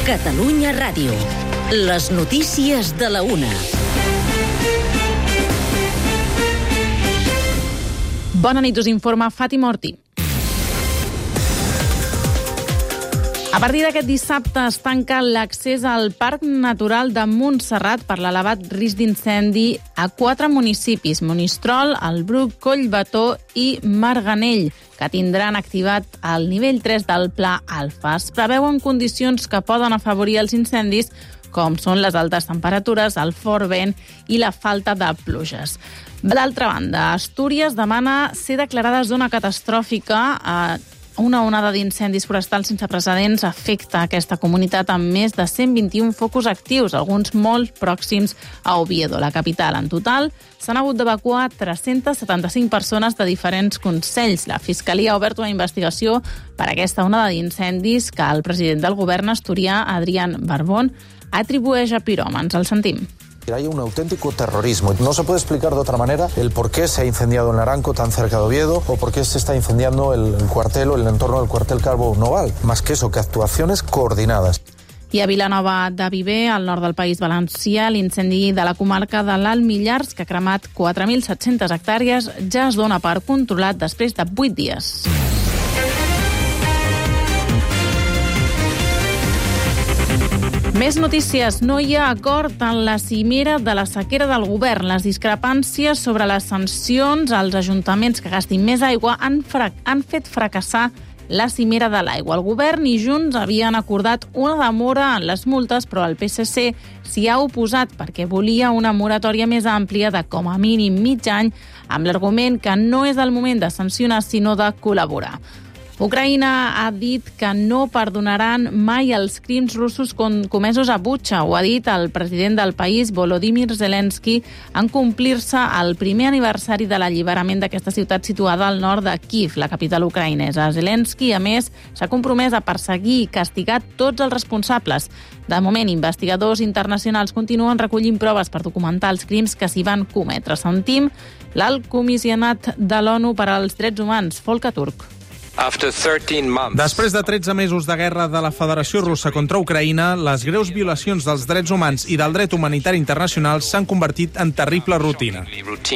Catalunya Ràdio. Les notícies de la 1. Bona nit, us informa Fàtima Ortí. A partir d'aquest dissabte es tanca l'accés al Parc Natural de Montserrat per l'elevat risc d'incendi a 4 municipis: Monistrol, el Bruc, Collbató i Marganell, que tindran activat el nivell 3 del Pla Alfa. Es preveuen condicions que poden afavorir els incendis, com són les altes temperatures, el fort vent i la falta de pluges. D'altra banda, Astúries demana ser declarada zona catastròfica. Una onada d'incendis forestals sense precedents afecta aquesta comunitat amb més de 121 focus actius, alguns molt pròxims a Oviedo, la capital. En total, s'han hagut d'evacuar 375 persones de diferents consells. La Fiscalia ha obert una investigació per aquesta onada d'incendis que el president del govern asturià, Adrián Barbón, atribueix a piròmans. El sentim. Hay un auténtico terrorismo. No se puede explicar de otra manera el por qué se ha incendiado el Naranco tan cerca de Oviedo o por qué se está incendiando el cuartel o el entorno del cuartel Calvo Noval. Más que eso, que actuaciones coordinadas. I a Vilanova de Viver, al nord del País Valencià, l'incendi de la comarca de l'Alt Millars, que ha cremat 4.700 hectàrees, ja es dona per controlat després de 8 dies. Més notícies. No hi ha acord en la cimera de la sequera del govern. Les discrepàncies sobre les sancions als ajuntaments que gastin més aigua han fet fracassar la cimera de l'aigua. El govern i Junts havien acordat una demora en les multes, però el PSC s'hi ha oposat perquè volia una moratòria més àmplia de com a mínim mig any, amb l'argument que no és el moment de sancionar, sinó de col·laborar. Ucraïna ha dit que no perdonaran mai els crims russos comesos a Butxa. Ho ha dit el president del país, Volodymyr Zelensky, en complir-se el primer aniversari de l'alliberament d'aquesta ciutat situada al nord de Kyiv, la capital ucraïnesa. Zelensky, a més, s'ha compromès a perseguir i castigar tots els responsables. De moment, investigadors internacionals continuen recollint proves per documentar els crims que s'hi van cometre. Sentim l'alt comissionat de l'ONU per als Drets Humans, Volker Turk. Després de 13 mesos de guerra de la Federació Russa contra Ucraïna, les greus violacions dels drets humans i del dret humanitari internacional s'han convertit en terrible rutina.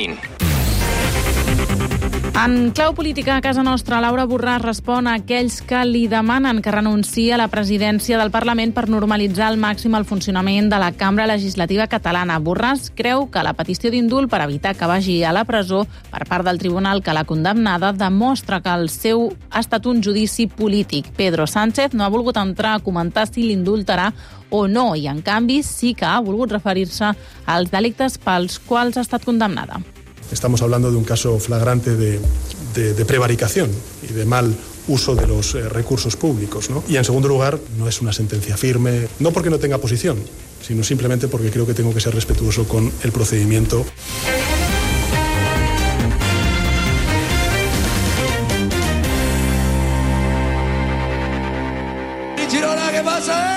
En clau política a casa nostra, Laura Borràs respon a aquells que li demanen que renunciï a la presidència del Parlament per normalitzar al màxim el funcionament de la cambra legislativa catalana. Borràs creu que la petició d'indult per evitar que vagi a la presó per part del tribunal que l'ha condemnada demostra que el seu ha estat un judici polític. Pedro Sánchez no ha volgut entrar a comentar si l'indultarà o no, i en canvi sí que ha volgut referir-se als delictes pels quals ha estat condemnada. Estamos hablando de un caso flagrante de prevaricación y de mal uso de los recursos públicos, ¿no? Y en segundo lugar, no es una sentencia firme, no porque no tenga posición, sino simplemente porque creo que tengo que ser respetuoso con el procedimiento. ¿Y Girona qué pasa?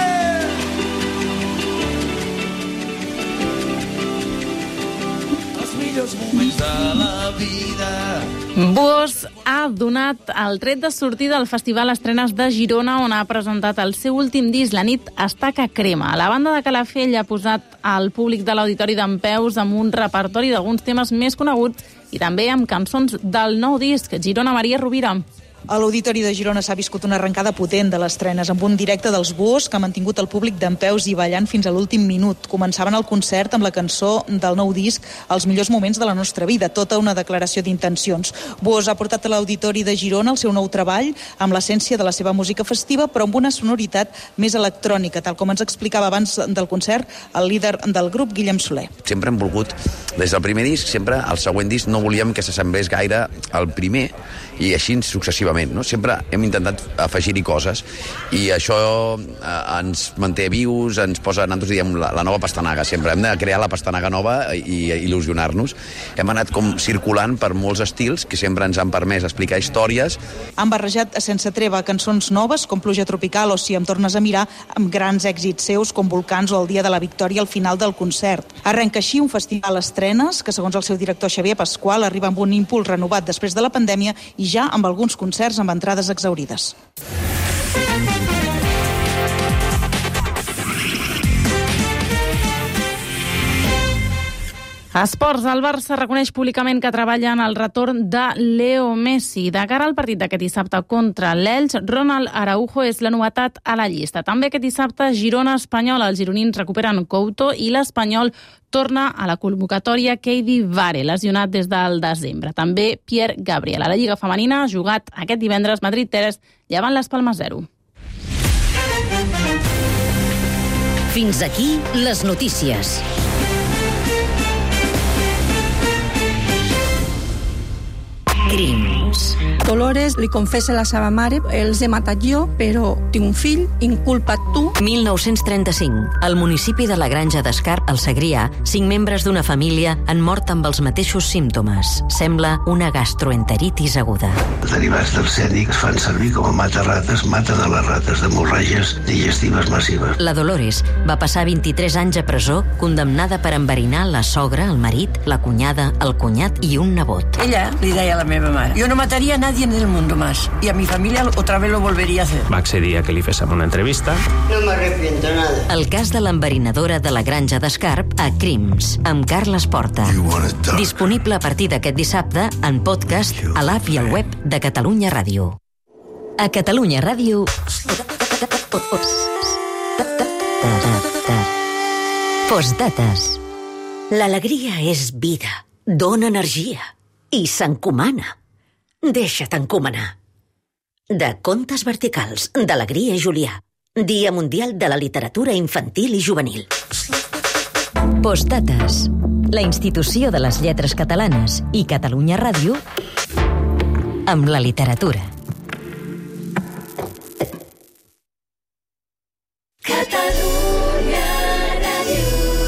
Buos ha donat el tret de sortida al Festival Estrenes de Girona, on ha presentat el seu últim disc, La nit està que crema. La banda de Calafell ha posat al públic de l'Auditori dempeus amb un repertori d'alguns temes més coneguts i també amb cançons del nou disc, Girona, Maria Rovira. A l'Auditori de Girona s'ha viscut una arrencada potent de les estrenes, amb un directe dels Buos que ha mantingut el públic dempeus i ballant fins a l'últim minut. Començaven el concert amb la cançó del nou disc Els millors moments de la nostra vida, tota una declaració d'intencions. Buos ha portat a l'Auditori de Girona el seu nou treball amb l'essència de la seva música festiva, però amb una sonoritat més electrònica, tal com ens explicava abans del concert el líder del grup, Guillem Soler. Sempre hem volgut, des del primer disc, sempre el següent disc no volíem que s'assemblés gaire al primer, i així successivament, no? Sempre hem intentat afegir-hi coses i això ens manté vius, ens posa, nosaltres diem, la nova pastanaga, sempre hem de crear la pastanaga nova i il·lusionar-nos. Hem anat com circulant per molts estils que sempre ens han permès explicar històries. Han barrejat sense treva cançons noves com Pluja Tropical o Si em tornes a mirar, amb grans èxits seus com Volcans o El dia de la victòria al final del concert. Arrenca així un festival estrenes que, segons el seu director Xavier Pasqual, arriba amb un impuls renovat després de la pandèmia i ja amb alguns concerts amb entrades exaurides. A Esports, el Barça reconeix públicament que treballa en el retorn de Leo Messi. De cara al partit d'aquest dissabte contra l'Elx, Ronald Araujo és la novetat a la llista. També aquest dissabte, Girona-Espanyol. Els gironins recuperen Couto i l'Espanyol torna a la convocatòria Keidi Vare, lesionat des del desembre. També Pierre Gabriel. A la Lliga Femenina ha jugat aquest divendres Madrid-Teres, llevant les Palmes 0. Fins aquí les notícies. Crims. Dolores li confessa a la seva mare: els he matat jo, però tinc un fill, inculpa't tu. 1935. Al municipi de la Granja d'Escarp, al Segrià, 5 membres d'una família han mort amb els mateixos símptomes. Sembla una gastroenteritis aguda. Els derivats d'arsènic es fan servir com a mata-rates, mata de les rates d'hemorràgies digestives massives. La Dolores va passar 23 anys a presó, condemnada per enverinar la sogra, el marit, la cunyada, el cunyat i un nebot. Ella li deia a la meva mare: yo no mataría a nadie en el mundo más, y a mi familia otra vez lo volvería a hacer. Va accedir a que li féssim una entrevista. No me arrepiento nada. El cas de l'enverinadora de la Granja d'Escarp a Crims, amb Carles Porta. Disponible a partir d'aquest dissabte en podcast, a l'app i al web de Catalunya Ràdio. A Catalunya Ràdio... Postdates. L'alegria és vida, dona energia i s'encomana. Deixa't encomanar. De Contes verticals, d'Alegria Julià. Dia Mundial de la Literatura Infantil i Juvenil. Postdates. La institució de les lletres catalanes i Catalunya Ràdio amb la literatura. Catalunya Ràdio.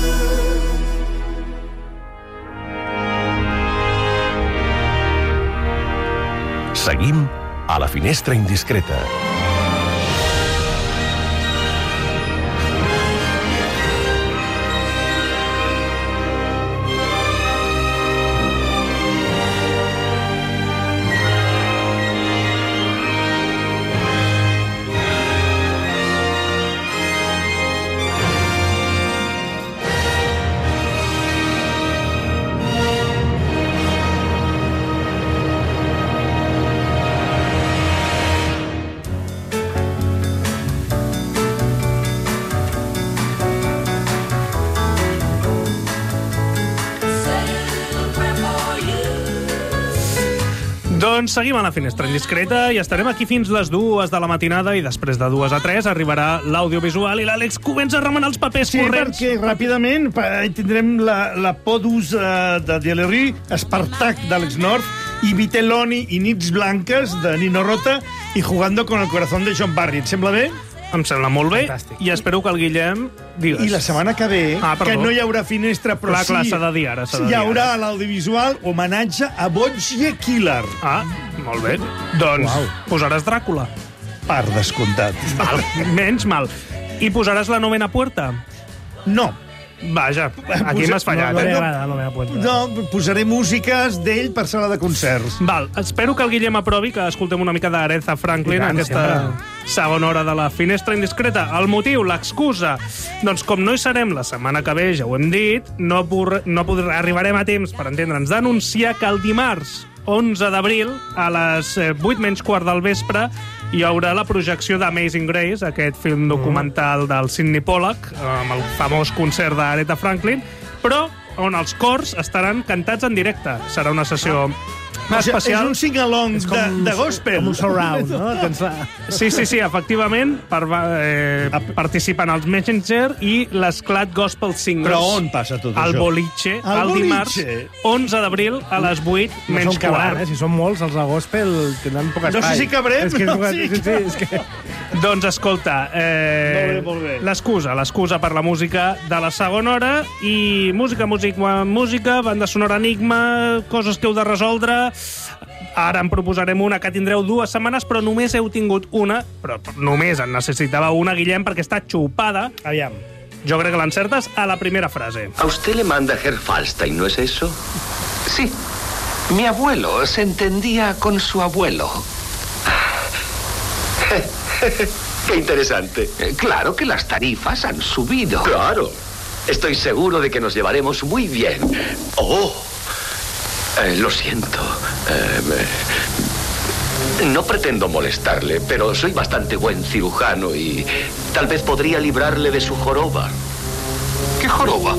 Seguim a la finestra indiscreta. Doncs seguim a la finestra indiscreta i estarem aquí fins les 2 de la matinada i després de 2 a 3 arribarà l'audiovisual i l'Àlex comença a remenar els papers corrents. Sí, perquè ràpidament tindrem la Podus de Delery, Spartak d'Àlex North i Vitelloni i Nits Blanques de Nino Rota i Jugando con el corazón de John Barry. Et sembla bé? Em sembla molt bé. Fantàstic. I espero que el Guillem digues. I la setmana que ve, que no hi haurà finestra, però clar, sí, s'ha de dir ara, hi haurà a l'audiovisual homenatge a Bocce Killer. Ah, molt bé. Doncs posaràs Dràcula. Per descomptat. Val, menys mal. I posaràs la novena puerta? No. Vaja, aquí m'has fallat. No, posaré músiques d'ell per sala de concerts. Val, espero que el Guillem aprovi que escoltem una mica d'Aretha Franklin en aquesta segona hora de la finestra indiscreta. El motiu, l'excusa. Doncs com no hi serem la setmana que ve, ja ho hem dit, arribarem a temps per entendre'ns d'anunciar que el dimarts 11 d'abril, a les 8:15 del vespre, hi haurà la projecció d'Amazing Grace, aquest film documental del Sidney Pollack, amb el famós concert d'Aretha Franklin, però on els cors estaran cantats en directe. Serà una sessió especial. És un sing-along de gospel. Com un surround, no? Sí, efectivament, participen els Messenger i l'Esclat Gospel Singers. Però on passa tot això? Al boliche, el dimarts 11 d'abril a les 8:15. No són cabrant, si són molts, els de gospel tindran poc espai. No sé si cabrem. És que... Doncs escolta, molt bé. l'excusa per la música de la segona hora i música, banda sonora enigma, coses que heu de resoldre. Ara en proposarem una que tindreu 2 setmanes, però només heu tingut una, però només en necessitava una, Guillem, perquè està xupada. Aviam. Jo crec que l'encertes a la primera frase. A usted le manda Herr Fallstein, ¿no es eso? Sí. Mi abuelo se entendía con su abuelo. Qué interesante. Claro que las tarifas han subido. Claro. Estoy seguro de que nos llevaremos muy bien. Lo siento. No pretendo molestarle, pero soy bastante buen cirujano y tal vez podría librarle de su joroba. ¿Qué joroba?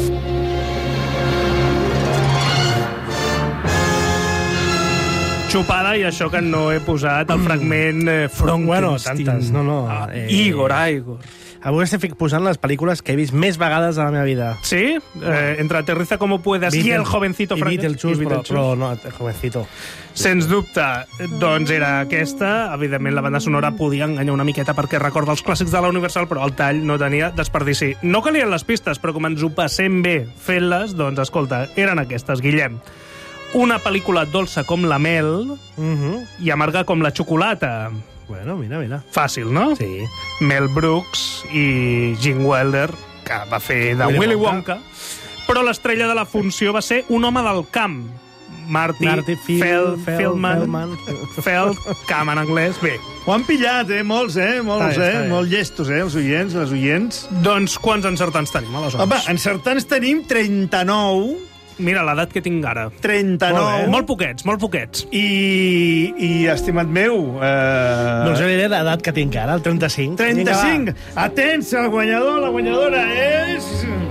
Xupada, i això que no he posat el fragment Frankenstein. Bueno, tantes, no. Igor. Avui estic posant les pel·lícules que he vist més vegades a la meva vida. Sí? Entre Aterriza como puedas i El jovencito Frankenstein. Però no, El jovencito. Sens dubte, doncs era aquesta. Evidentment, la banda sonora podia enganyar una miqueta perquè recorda els clàssics de la Universal, però el tall no tenia desperdici. No calien les pistes, però com ens ho passem bé fent-les, doncs, escolta, eren aquestes, Guillem. Una pel·lícula dolça com la mel i amarga com la xocolata. Bueno, mira. Fàcil, no? Sí. Mel Brooks i Gene Wilder, que va fer de Willy Wonka. Però l'estrella de la funció va ser un home del camp. Marty Feldman, camp en anglès. Bé. Ho han pillat, molts, molt llestos, els oients, les oients. Doncs quants encertants tenim, aleshores? Home, encertants tenim 39... Mira l'edat que tinc ara. 39. Molt poquets. I estimat meu... Doncs jo diré l'edat que tinc ara, el 35. 35. Atents, el guanyador, la guanyadora és...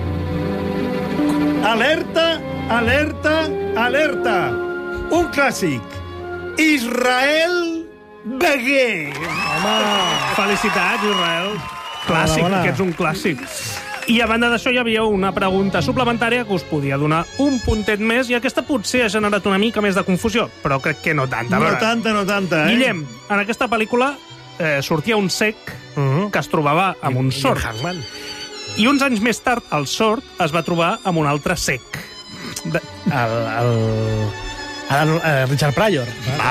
Alerta. Un clàssic. Israel Beguer. Home, felicitats, Israel. Clàssic, que ets un clàssic. I a banda d'això hi havia una pregunta suplementària que us podia donar un puntet més i aquesta potser ha generat una mica més de confusió, però crec que no tanta. No tanta, Guillem, en aquesta pel·lícula sortia un cec que es trobava amb un sord. I uns anys més tard, el sord es va trobar amb un altre sec. Richard Pryor.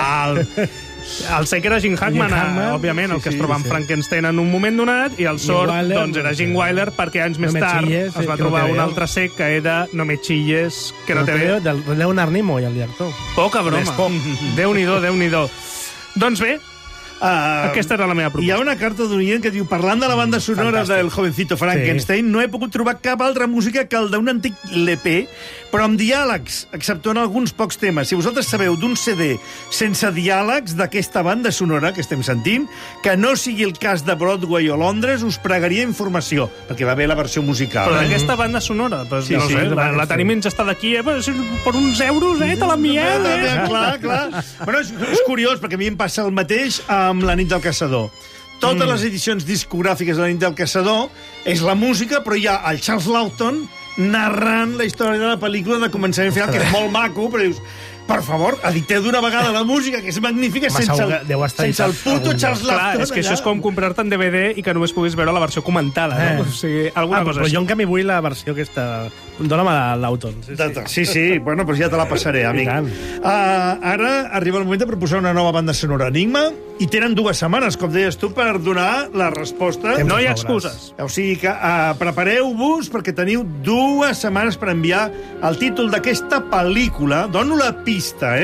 El sec era Gene Hackman, òbviament, el que es troba amb Frankenstein en un moment donat, i el sord doncs, era Gene Wilder, perquè anys més tard es va trobar un altre sec que era No me chilles, que no te veo. Del Leonard Nimoy, el director. Poca broma. Déu-n'hi-do. Doncs bé, aquesta era la meva proposta. Hi ha una carta d'un oient que diu: parlant de la banda sonora del jovencito Frankenstein, no he pogut trobar cap altra música que el d'un antic LP, però amb diàlegs, exceptuant alguns pocs temes. Si vosaltres sabeu d'un CD sense diàlegs d'aquesta banda sonora que estem sentint, que no sigui el cas de Broadway o Londres, us pregaria informació, perquè va bé la versió musical. Però d'aquesta banda sonora, doncs, no sé, la tenim ingestada aquí, per uns euros, te l'enviem, Clar. Bueno, és curiós, perquè a mi em passa el mateix amb La nit del caçador. Totes les edicions discogràfiques de La nit del caçador és la música, però hi ha el Charles Lawton narrant la història de la pel·lícula de començament a final, que és molt maco, però dius, per favor, editeu d'una vegada la música, que és magnífica, sense el puto Charles Lawton. Clar, és que això és com comprar-te en DVD i que només puguis veure la versió comentada, no? O sigui, alguna cosa però així. jo en canvi vull la versió aquesta... Dóna'm a l'Auton. Sí, bueno, però ja te la passaré, amic. Ara arriba el moment de proposar una nova banda sonora Enigma, i tenen 2 setmanes, com deies tu, per donar la resposta. No hi ha excuses. O sigui que prepareu-vos, perquè teniu 2 setmanes per enviar el títol d'aquesta pel·lícula. Dono la pista,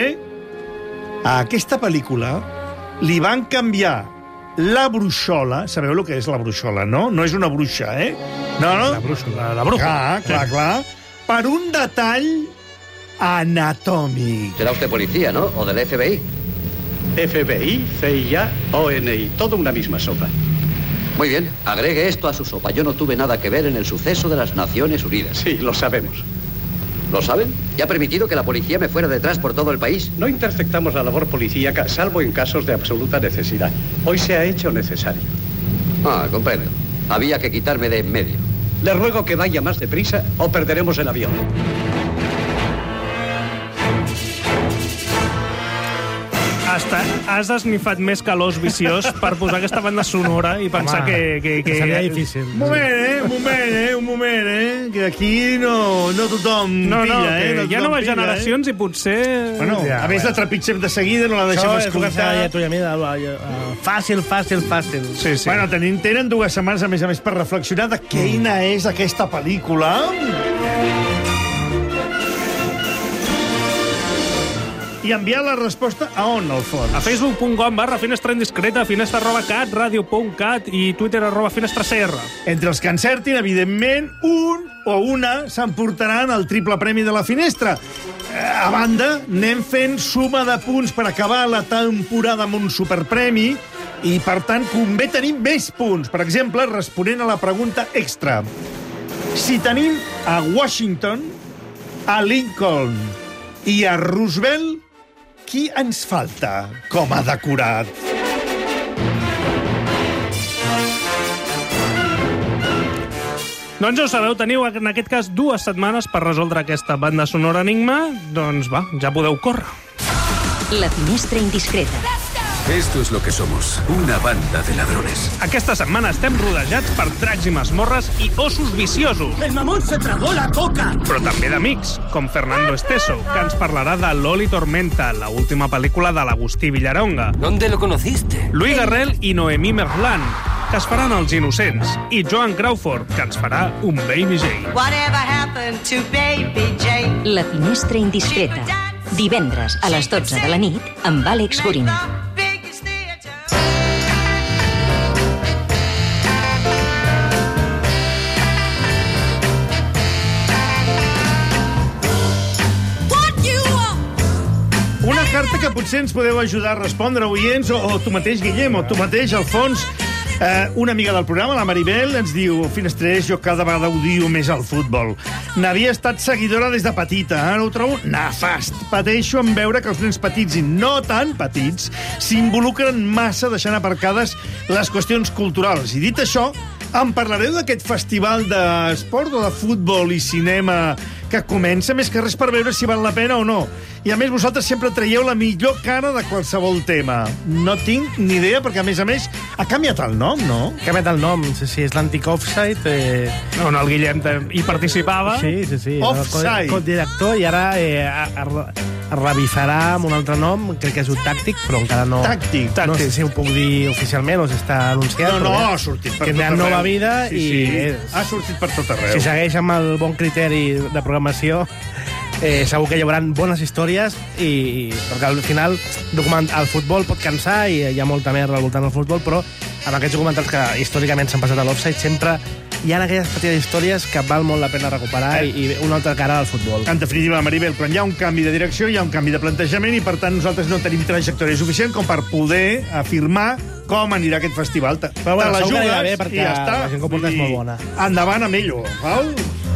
A aquesta pel·lícula li van canviar la bruixola. Sabeu el que és la bruixola, no? No és una bruixa, No? La bruja. Clar. Per un detall anatòmic. Será usted policía, ¿no? ¿O del FBI? FBI, CIA, ONI, toda una misma sopa. Muy bien, agregue esto a su sopa. Yo no tuve nada que ver en el suceso de las Naciones Unidas. Sí, lo sabemos. ¿Lo saben? ¿Y ha permitido que la policía me fuera detrás por todo el país? No interceptamos la labor policíaca, salvo en casos de absoluta necesidad. Hoy se ha hecho necesario. Ah, comprendo. Había que quitarme de en medio. Le ruego que vaya más deprisa o perderemos el avión. Has esnifat més que l'os viciós per posar aquesta banda sonora i pensar que seria difícil. Un moment, que aquí no tothom pilla, hi ha noves generacions i potser... Bueno, a més la trepitgem de seguida, no la deixem escoltar. Fàcil. Sí. Bueno, tenen 2 setmanes, a més, per reflexionar de quina és aquesta pel·lícula. I enviar la resposta a on, Alfons? A facebook.com/finestra indiscreta, finestra@catradio.cat i Twitter @finestracr. Entre els que encertin, evidentment, un o una s'emportaran el triple premi de la finestra. A banda, anem fent suma de punts per acabar la temporada amb un superpremi i, per tant, convé tenir més punts. Per exemple, responent a la pregunta extra. Si tenim a Washington, a Lincoln i a Roosevelt, qui ens falta com a decorat? Doncs ja ho sabeu, teniu en aquest cas 2 setmanes per resoldre aquesta banda sonora enigma. Doncs va, ja podeu córrer. La finestra indiscreta. Esto es lo que somos, una banda de ladrones. Aquesta setmana estem rodejats per dracs i masmorres i ossos viciosos. El mamón se tragó la coca. Però també d'amics, com Fernando Esteso, que ens parlarà de Loli Tormenta, la última pel·lícula de l'Agustí Villaronga. ¿Dónde lo conociste? Luis Garrel i Noemí Merlan, que es faran Els Innocents, i Joan Crawford, que ens farà un Baby Jane. Whatever happened to Baby Jane? La finestra indiscreta. Divendres a les 12 de la nit amb Àlex Gorina. Una carta que potser ens podeu ajudar a respondre, oients, o tu mateix, Guillem, o tu mateix, Alfons. Una amiga del programa, la Maribel, ens diu: Finestrers, jo cada vegada odio més el futbol. N'havia estat seguidora des de petita, ara ho trobo nefast. Pateixo en veure que els nens petits i no tan petits s'involucren massa deixant aparcades les qüestions culturals. I dit això, em parlareu d'aquest festival d'esport o de futbol i cinema que comença, més que res per veure si val la pena o no. I a més, vosaltres sempre traieu la millor cara de qualsevol tema. No tinc ni idea, perquè a més, ha canviat el nom, no? Ha canviat el nom, sí, és l'antic Offside. On el Guillem hi participava. Sí. Offside. Codirector, i ara es revifarà amb un altre nom, crec que és un tàctic, però encara no... Tàctic. No sé si ho puc dir oficialment o si està anunciat. No, ha sortit per tot arreu. Que té nova vida sí. i... Ha sortit per tot arreu. Si segueix amb el bon criteri de programació, segur que hi haurà bones històries, perquè al final el futbol pot cansar i hi ha molta merda al voltant del futbol, però amb aquests documentals que històricament s'han passat a l'Offside sempre hi ha aquelles petites històries que val molt la pena recuperar i una altra cara al futbol. En definitiva, Maribel, quan hi ha un canvi de direcció, hi ha un canvi de plantejament i, per tant, nosaltres no tenim trajectòria suficient com per poder afirmar com anirà aquest festival. Però bueno, segur que anirà bé perquè la gent que ho porta és molt bona. Endavant amb ell, val?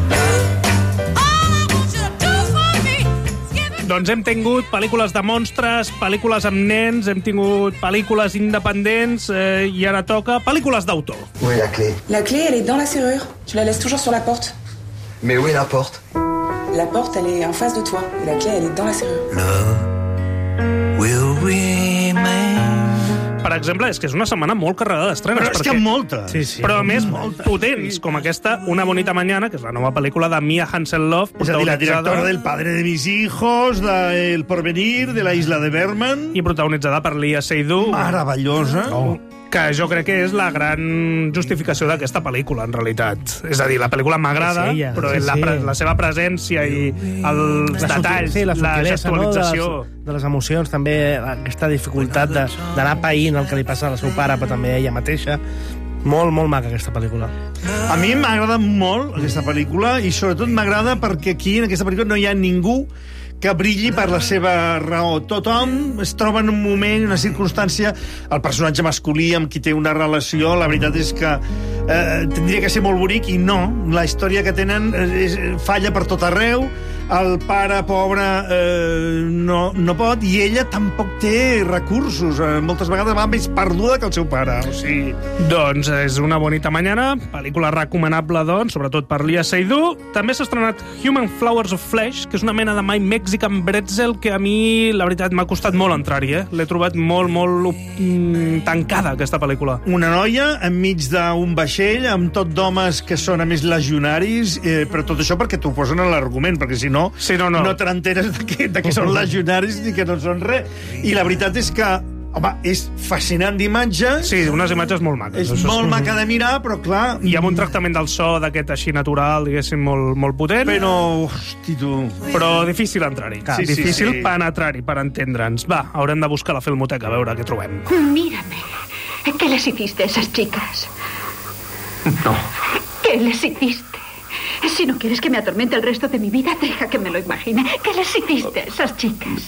Doncs hem tingut pel·lícules de monstres, pel·lícules amb nens, hem tingut pel·lícules independents i ara toca pel·lícules d'autor. Où est la clé? La clé, elle est dans la serrure. Tu la laisses toujours sur la porte. Mais où est la porte? La porte, elle est en face de toi. Et la clé, elle est dans la serrure. Love will remain. Per exemple, és que és una setmana molt carregada d'estrenes. Però és que moltes. Sí. Però a més, potents, com aquesta Una bonita mañana, que és la nova pel·lícula de Mia Hansen-Løve. És a dir, la directora del Padre de mis hijos, de El porvenir, de La isla de Berman. I protagonitzada per Lia Seydoux. Meravellosa. Que jo crec que és la gran justificació d'aquesta pel·lícula, en realitat. És a dir, la pel·lícula m'agrada, però la seva presència i els detalls, la gestualització... De les emocions, també aquesta dificultat d'anar païnt el que li passa al seu pare, però també a ella mateixa. Molt, molt maca, aquesta pel·lícula. A mi m'agrada molt, aquesta pel·lícula, i sobretot m'agrada perquè aquí, en aquesta pel·lícula, no hi ha ningú que brilli per la seva raó. Tothom es troba en un moment, una circumstància, el personatge masculí amb qui té una relació, la veritat és que tindria que ser molt bonic i no. La història que tenen falla per tot arreu, el pare pobre no pot, i ella tampoc té recursos. Moltes vegades va més perduda que el seu pare. O sigui... Doncs és Una bonita mañana, pel·lícula recomanable, doncs, sobretot per Lia Seydoux. També s'ha estrenat Human Flowers of Flesh, que és una mena de My Mexican Bretzel que a mi, la veritat, m'ha costat molt entrar-hi. L'he trobat molt tancada, aquesta pel·lícula. Una noia enmig d'un vaixell amb tot d'homes que són, a més, legionaris, però tot això perquè t'ho posen a l'argument, perquè si no, no te n'enteres de que són legionaris ni que no són res. I la veritat és que, home, és fascinant d'imatge. Sí, unes imatges molt maques. És molt maca de mirar, però clar... I amb un tractament del so d'aquest així natural, diguéssim, molt potent. Però, hosti, tu... Però difícil entrar-hi. Difícil penetrar-hi, per entendre'ns. Va, haurem de buscar la filmoteca a veure què trobem. Mírame. ¿Qué les hiciste a esas chicas? No. ¿Qué les hiciste? Si no quieres que me atormente el resto de mi vida, deja que me lo imagine. ¿Qué les hiciste a esas chicas?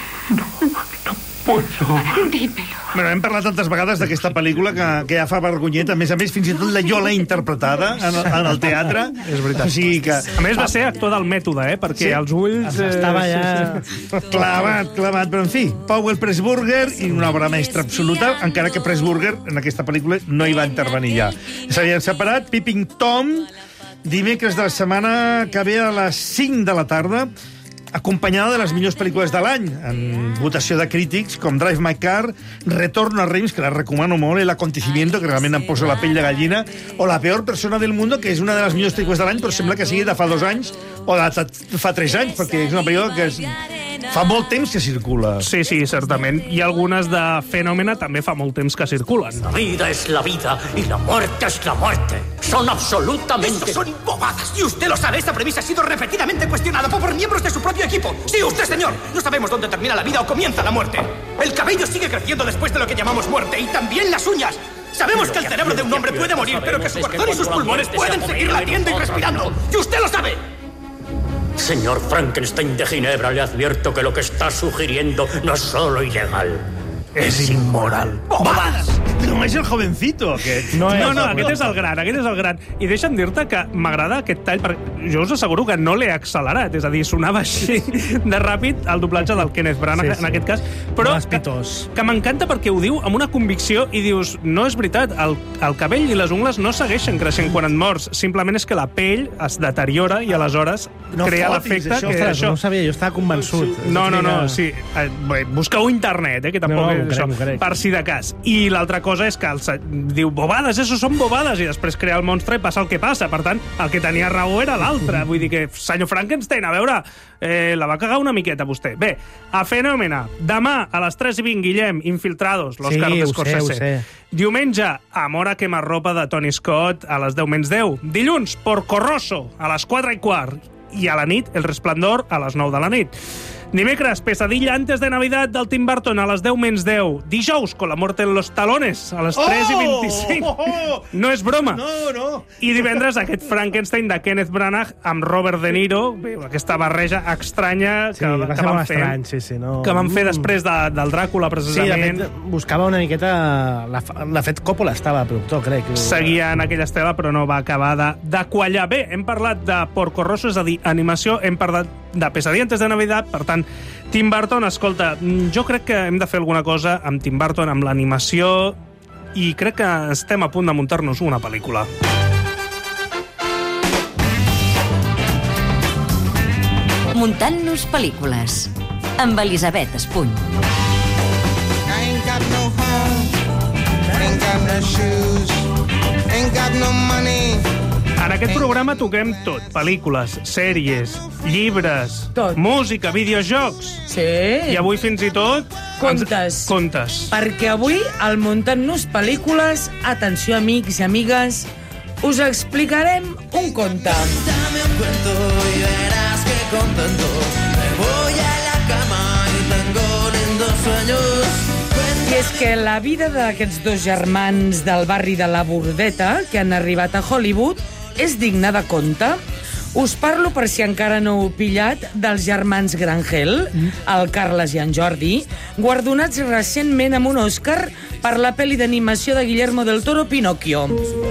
Dímelo. Bueno, hem parlat tantes vegades d'aquesta pel·lícula que ja fa vergonyeta. A més, fins i tot jo l'he interpretada en el teatre. És veritat. O sigui que... A més, va ser actor del mètode, perquè els ulls... Estava ja... Clavat. Però, en fi, Powell Pressburger i una obra mestra absoluta, encara que Pressburger en aquesta pel·lícula no hi va intervenir ja. S'havien separat. Peeping Tom, dimecres de la setmana que ve a les 5 de la tarda, acompanyada de les millors pel·lícules de l'any, en votació de crítics, com Drive My Car, Retorno a Reims, que la recomano molt, El Acontecimiento, que realment em posa la pell de gallina, o La peor persona del mundo, que és una de les millors pel·lícules de l'any, però sembla que sigui de fa 2 anys o de fa 3 anys, perquè és una pel·lícula que fa molt temps que circula. Sí, certament. I algunes de Fenómena també fa molt temps que circulen. La vida es la vida y la muerte es la muerte. Son absolutamente... ¡Eso son bobadas! Y usted lo sabe, esta premisa ha sido repetidamente cuestionada por miembros de su propio equipo. Sí, usted, señor. No sabemos dónde termina la vida o comienza la muerte. El cabello sigue creciendo después de lo que llamamos muerte, y también las uñas. Sabemos que el cerebro de un hombre puede morir, pero que su corazón y sus pulmones pueden seguir latiendo y respirando. ¡Y usted lo sabe! Señor Frankenstein de Ginebra, le advierto que lo que está sugiriendo no es solo ilegal, es inmoral. ¡Bobadas! No és el jovencito, aquest. No, aquest és el gran. I deixa'm dir-te que m'agrada aquest tall, perquè jo us asseguro que no l'he accelerat, és a dir, sonava així de ràpid el doblatge del Kenneth Branagh, en aquest cas, però que m'encanta perquè ho diu amb una convicció i dius, no és veritat, el cabell i les ungles no segueixen creixent quan et mors, simplement és que la pell es deteriora i aleshores crea l'efecte que és això. No ho sabia, jo estava convençut. No, sí. Busqueu internet, que tampoc és això, per si de cas. I l'altra cosa és que diu, bobades, això són bobades, i després crea el monstre i passa el que passa. Per tant, el que tenia raó era l'altre. Vull dir que, senyor Frankenstein, a veure, la va cagar una miqueta vostè. Bé, a Fenómena, demà a les 3:20, Guillem, Infiltrados, l'Òscar de Scorsese. Diumenge, Amor a quemarropa de Tony Scott a les 10:10. Dilluns, Porco Rosso a les 4:15. I a la nit, El Resplandor a les 9 de la nit. Dimecres, Pesadilla antes de Navidad del Tim Burton a les 10:10. Dijous, Con la muerte en los talones a les 3:25. No és broma. No. I divendres, aquest Frankenstein de Kenneth Branagh amb Robert De Niro, aquesta barreja estranya que van fer després del Dràcula, precisament. Sí, de fet, buscava una miqueta... De fet, Coppola estava productor, crec. Seguia en aquella estela, però no va acabar de quallar. Bé, hem parlat de Porco Rosso, és a dir, animació, hem parlat de Pesadilla antes de Navidad, per tant, Tim Burton, escolta, jo crec que hem de fer alguna cosa amb Tim Burton, amb l'animació, i crec que estem a punt de muntar-nos una pel·lícula. Muntant-nos pel·lícules, amb Elisabet Espuny. Ain't got no home, ain't got no shoes, ain't got no money. En aquest programa toquem tot. Pel·lícules, sèries, llibres, música, videojocs. Sí. I avui fins i tot... Contes. Perquè avui, al Muntant-nos pel·lícules, atenció, amics i amigues, us explicarem un conte. Dame un cuento y verás que contento me voy a la cama y tengo lindos sueños. I és que la vida d'aquests dos germans del barri de la Bordeta, que han arribat a Hollywood, és digna de conte. Us parlo, per si encara no heu pillat, dels germans Grangel, el Carles i en Jordi, guardonats recentment amb un Òscar per la pel·li d'animació de Guillermo del Toro, Pinocchio.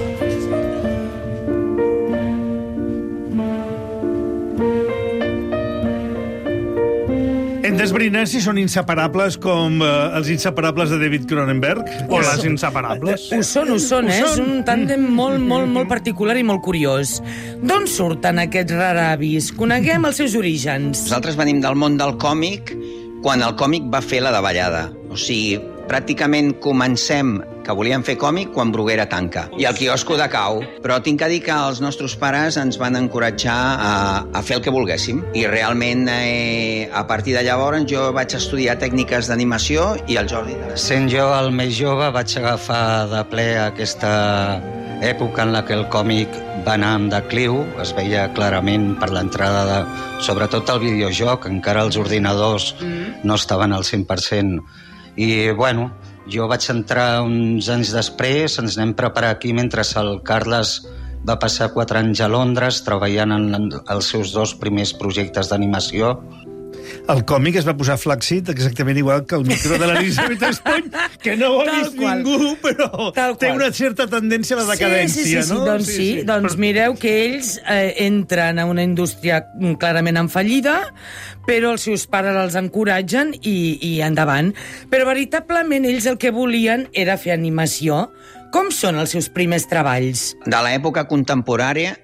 Hem d'esbrinar si són inseparables com els inseparables de David Cronenberg. O les inseparables. Ho són, És un tàndem molt particular i molt curiós. D'on surten aquests raravis? Coneguem els seus orígens. Nosaltres venim del món del còmic quan el còmic va fer la davallada. O sigui, pràcticament comencem que volíem fer còmic quan Bruguera tanca. I el quiosco decau. Però tinc que dir que els nostres pares ens van encoratjar a fer el que volguéssim. I realment, a partir de llavors, jo vaig estudiar tècniques d'animació i el Jordi... Sent jo el més jove, vaig agafar de ple aquesta època en la que el còmic va anar en decliu. Es veia clarament per l'entrada sobretot el videojoc, encara els ordinadors no estaven al 100%. I, bueno, jo vaig entrar uns anys després, ens anem preparar aquí mentre el Carles va passar 4 anys a Londres treballant en els seus 2 primers projectes d'animació. El còmic es va posar flaccit exactament igual que el micro de l'Elisabet Espony, que no ho ha vist ningú, però té una certa tendència a la decadència, no? Doncs mireu que ells entren a una indústria clarament en fallida, però els seus pares els encoratgen i endavant. Però veritablement ells el que volien era fer animació. Com són els seus primers treballs? De l'època contemporània,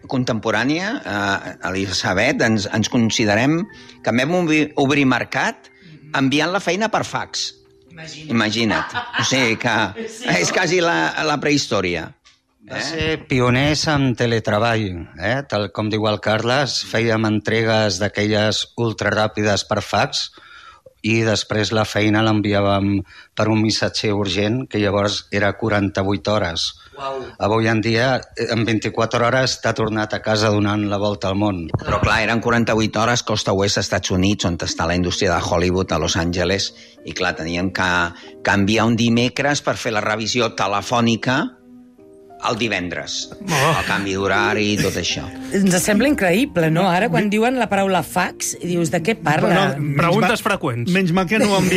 Elisabet, ens considerem que vam obrir mercat enviant la feina per fax. Imagina't. O sigui que és quasi la prehistòria. Va ser pioners en teletreball, tal com diu el Carles, fèiem entregues d'aquelles ultraràpides per fax i després la feina l'enviàvem per un missatger urgent, que llavors era 48 hores. Wow. Avui en dia, en 24 hores, t'ha tornat a casa donant la volta al món. Però clar, eren 48 hores costa oest, Estats Units, on està la indústria de Hollywood, a Los Angeles, i clar, teníem que canviar un dimecres per fer la revisió telefònica el divendres. El canvi d'horari i tot això. Ens sembla increïble, no? Ara, quan diuen la paraula fax, dius, de què parla? Preguntes freqüents. Menys mal que no ho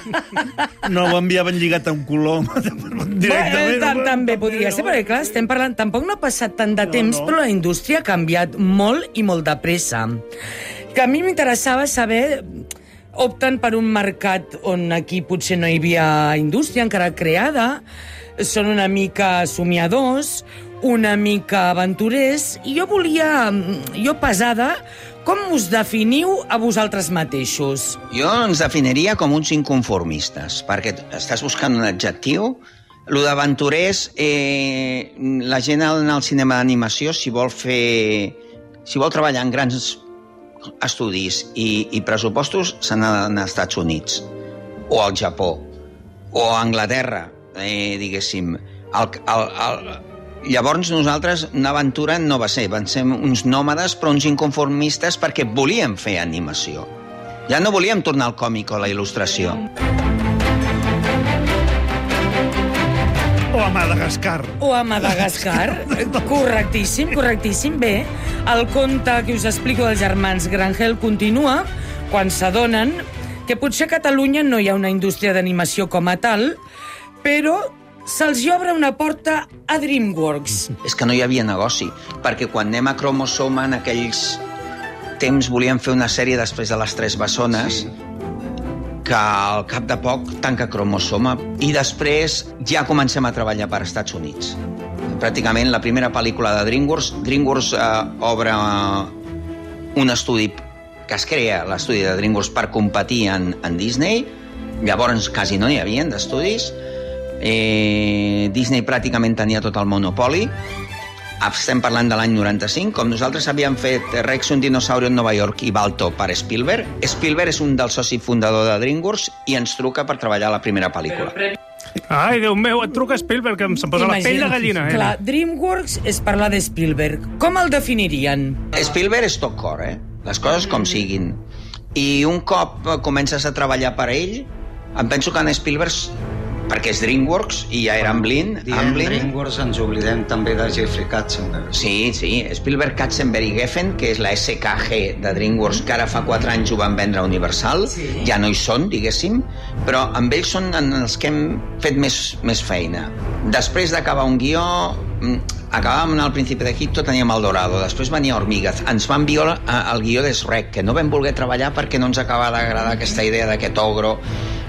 enviaven lligat a un colom directament. També podria ser, perquè clar, estem parlant... Tampoc no ha passat tant de temps, però la indústria ha canviat molt i molt de pressa. Que a mi m'interessava saber... Opten per un mercat on aquí potser no hi havia indústria encara creada, són una mica somiadors, una mica aventurers, i jo pesada, com us definiu a vosaltres mateixos? Jo ens definiria com uns inconformistes, perquè estàs buscant un adjectiu. Lo d'aventurers, la gent en el cinema d'animació, si vol treballar en grans estudis i pressupostos, se n'han als Estats Units, o al Japó, o a Anglaterra, diguéssim. Llavors nosaltres, una aventura no va ser, van ser uns nòmades però uns inconformistes perquè volíem fer animació. Ja no volíem tornar al còmic o a la il·lustració. O a Madagascar. O a Madagascar. Correctíssim, correctíssim. Bé, el conte que us explico dels germans Grangel continua quan s'adonen que potser a Catalunya no hi ha una indústria d'animació com a tal, però se'ls hi obre una porta a DreamWorks. És que no hi havia negoci, perquè quan anem a Cromosoma en aquells temps volíem fer una sèrie després de les 3 bessones, que al cap de poc tanca Cromosoma, i després ja comencem a treballar per Estats Units. Pràcticament la primera pel·lícula de DreamWorks obre un estudi que es crea, l'estudi de DreamWorks, per competir en Disney. Llavors quasi no hi havia d'estudis. Disney pràcticament tenia tot el monopoli. Estem parlant de l'any 95, com nosaltres havíem fet Rex, un dinosaurio en Nova York i Balto per Spielberg. Spielberg és un dels socis fundador de DreamWorks i ens truca per treballar la primera pel·lícula. Ai, Déu meu, et truca Spielberg, que em se'm posa la pell de gallina. Clar, DreamWorks és parlar de Spielberg. Com el definirien? Spielberg és tot cor, les coses com siguin. I un cop comences a treballar per ell, em penso que en Spielberg, perquè és DreamWorks i ja era Amblin. DreamWorks ens oblidem també de Jeffrey Katzenberg. Sí, Spielberg, Katzenberg i Geffen, que és la SKG de DreamWorks, que ara fa 4 anys ho van vendre a Universal, ja no hi són, diguéssim, però amb ells són els que hem fet més feina. Després d'acabar un guió, acabàvem al Príncipe de Egipto, teníem el Dorado, després venia Hormiguez, ens van enviar el guió de Shrek, que no vam voler treballar perquè no ens acaba d'agradar aquesta idea d'aquest ogro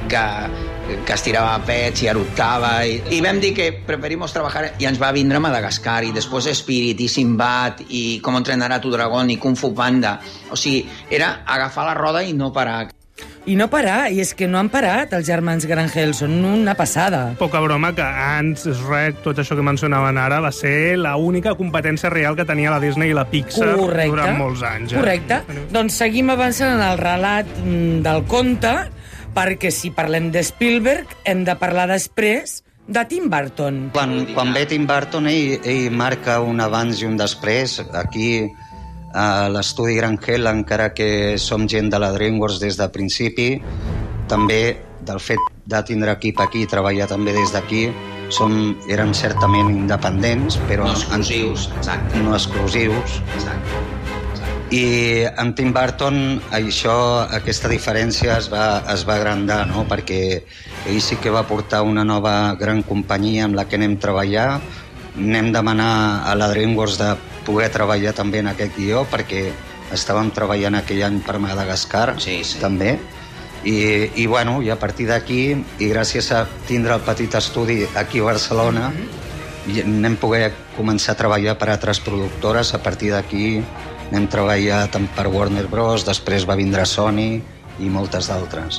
que es tirava pets i eruptava i vam dir que preferimos trabajar i ens va vindre a Madagascar i després Spirit i Sinbad i Com entrenar a tu dragón i Kung Fu Panda. O sigui, era agafar la roda i no parar. I no parar, i és que no han parat els germans Grangel, són una passada. Poca broma que Ants, Shrek, tot això que mencionaven ara, va ser l'única competència real que tenia la Disney i la Pixar durant molts anys. Correcte. Doncs seguim avançant en el relat del conte, perquè si parlem de Spielberg hem de parlar després de Tim Burton. Quan ve Tim Burton, ell marca un abans i un després. Aquí, a l'estudi Grangel, encara que som gent de la DreamWorks des de principi, també del fet de tindre equip aquí, treballar també des d'aquí, érem certament independents, però... No exclusius, exacte. No exclusius. Exacte. I amb Tim Burton aquesta diferència es va agrandar, no? Perquè ell sí que va portar una nova gran companyia amb la que anem treballar. Anem demanar a la DreamWorks de poder treballar també en aquest guió, perquè estàvem treballant aquell any per Madagascar, també. I a partir d'aquí, i gràcies a tindre el petit estudi aquí a Barcelona, anem poder començar a treballar per altres productores. A partir d'aquí hem treballat per Warner Bros, després va vindre Sony i moltes d'altres.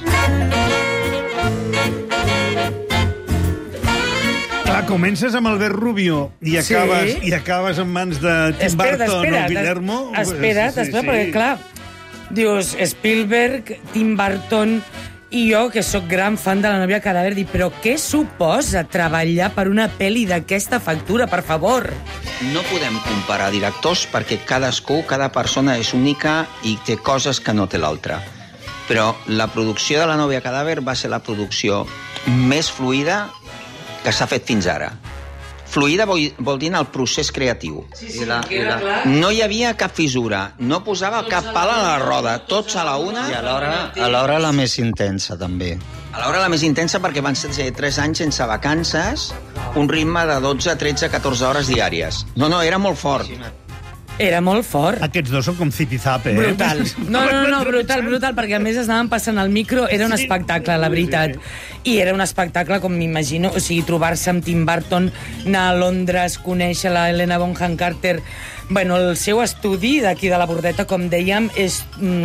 Clar, comences amb Albert Rubio i acabes en mans de Tim Burton o Guillermo. Espera't, perquè clar, dius Spielberg, Tim Burton i jo, que sóc gran fan de La nòvia cadàver, dic, però què suposa treballar per una pel·li d'aquesta factura, per favor? No podem comparar directors perquè cada persona és única i té coses que no té l'altra. Però la producció de La nòvia cadàver va ser la producció més fluida que s'ha fet fins ara. Fluida vol dir en el procés creatiu. No hi havia cap fissura, no posava cap pal a la roda, tots a la una... I alhora la més intensa, també. Alhora la més intensa perquè van ser 3 anys sense vacances, un ritme de 12, 13, 14 hores diàries. No, era molt fort. Era molt fort. Aquests dos són com zipizape, Brutal. No, brutal, perquè a més es anaven passant el micro, era un espectacle, la veritat. I era un espectacle, com m'imagino, o sigui, trobar-se amb Tim Burton, anar a Londres, conèixer la Helena Bonham Carter... Bueno, el seu estudi d'aquí de la Bordeta, com dèiem, és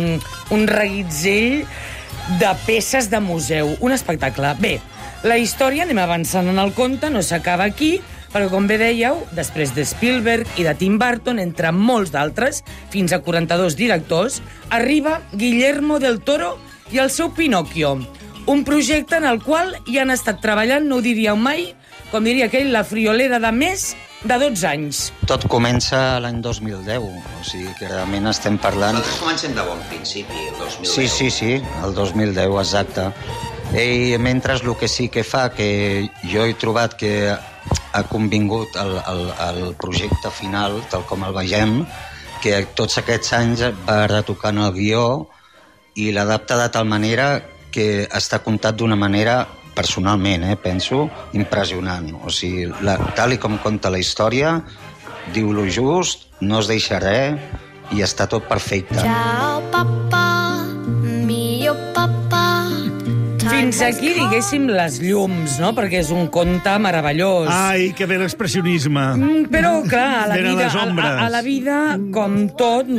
un reguitzell de peces de museu. Un espectacle. Bé, la història, anem avançant en el conte, no s'acaba aquí, perquè, com bé dèieu, després de Spielberg i de Tim Burton, entre molts d'altres, fins a 42 directors, arriba Guillermo del Toro i el seu Pinocchio, un projecte en el qual hi han estat treballant, no ho diríeu mai, com diria aquell, la friolera de més de 12 anys. Tot comença l'any 2010, o sigui que realment estem parlant... Nosaltres comencem de bon principi, el 2010. Sí, el 2010, exacte. I mentre el que sí que fa, que jo he trobat que ha convingut el projecte final, tal com el vegem, que tots aquests anys va retocant el guió i l'adapta de tal manera que està contat d'una manera, personalment, penso, impressionant. O sigui, tal i com conta la història, diu lo just, no es deixa res i està tot perfecte. Ciao, papà, mio papà. Fins aquí, diguéssim, les llums, no? Perquè és un conte meravellós. Ai, que bé l'expressionisme. Però, clar, a la vida, com tot,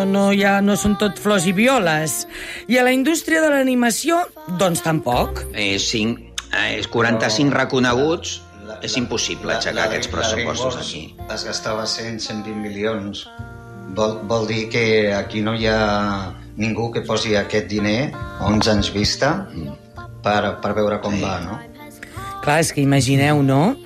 no són tot flors i violes. I a la indústria de l'animació, doncs tampoc. 45 reconeguts, és impossible aixecar aquests pressupostos aquí. Es gastava 120 milions. Vol dir que aquí no hi ha ningú que posi aquest diner a 11 anys vista per veure com va, no? Clar, és que imagineu, no?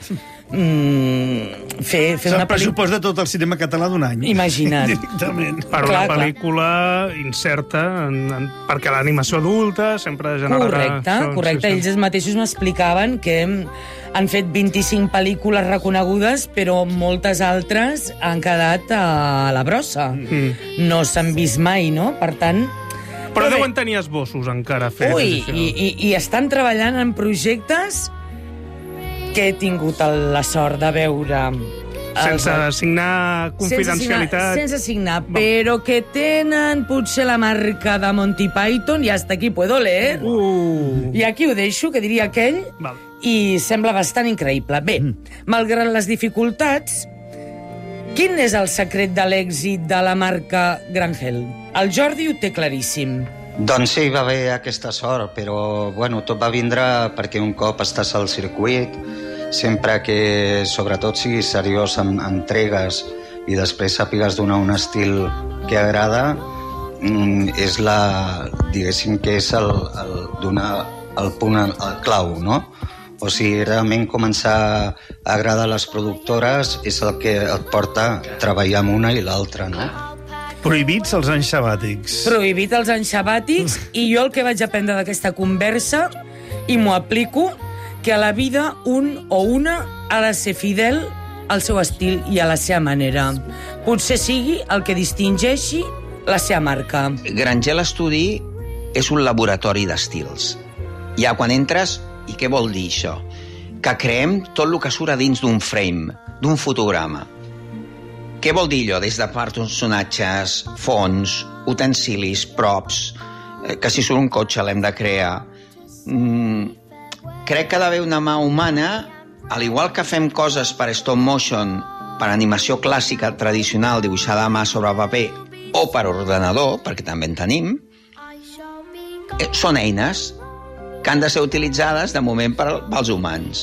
Fer una pressupost de tot el cinema català d'un any. Imagina't. Directament. Per una pel·lícula incerta, perquè l'animació adulta sempre generarà... Correcte. Ells mateixos m'explicaven que han fet 25 pel·lícules reconegudes, però moltes altres han quedat a la brossa. No s'han vist mai, no? Per tant... Però deuen tenir esbossos encara fets. I estan treballant en projectes que he tingut la sort de veure... Sense signar confidencialitat. Sense signar, però que tenen potser la marca de Monty Python i hasta aquí puedo leer. I aquí ho deixo, que diria aquell, i sembla bastant increïble. Bé, malgrat les dificultats, quin és el secret de l'èxit de la marca Grangel? El Jordi ho té claríssim. Doncs sí, va haver aquesta sort, però tot va vindre perquè un cop estàs al circuit, sempre que sobretot siguis seriós amb entregues i després sàpigues donar un estil que agrada, diguéssim que és donar el punt al clau, no? O sigui, realment començar a agradar a les productores és el que et porta a treballar amb una i l'altra, no? Prohibits els anys sabàtics. Prohibit els anys sabàtics, i jo el que vaig aprendre d'aquesta conversa, i m'ho aplico, que a la vida un o una ha de ser fidel al seu estil i a la seva manera. Potser sigui el que distingeixi la seva marca. Granger l'estudi és un laboratori d'estils. Ja quan entres, i què vol dir això? Que creem tot el que surt a dins d'un frame, d'un fotograma. Què vol dir allò? Des de personatges, fons, utensilis, props, que si surt un cotxe l'hem de crear. Crec que ha d'haver una mà humana, al igual que fem coses per stop motion, per animació clàssica tradicional dibuixada a mà sobre paper o per ordenador, perquè també en tenim, són eines que han de ser utilitzades de moment pels humans.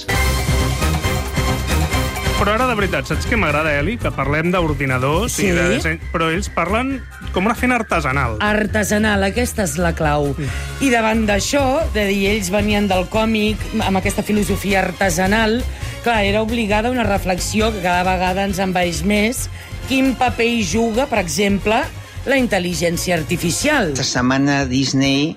Però ara, de veritat, saps què m'agrada, Eli? Que parlem d'ordinadors, sí, i de disseny, però ells parlen com una feina artesanal. Artesanal, aquesta és la clau. I davant d'això, de dir, ells venien del còmic amb aquesta filosofia artesanal, clar, era obligada una reflexió que cada vegada ens envaeix més. Quin paper hi juga, per exemple, la intel·ligència artificial? Aquesta setmana Disney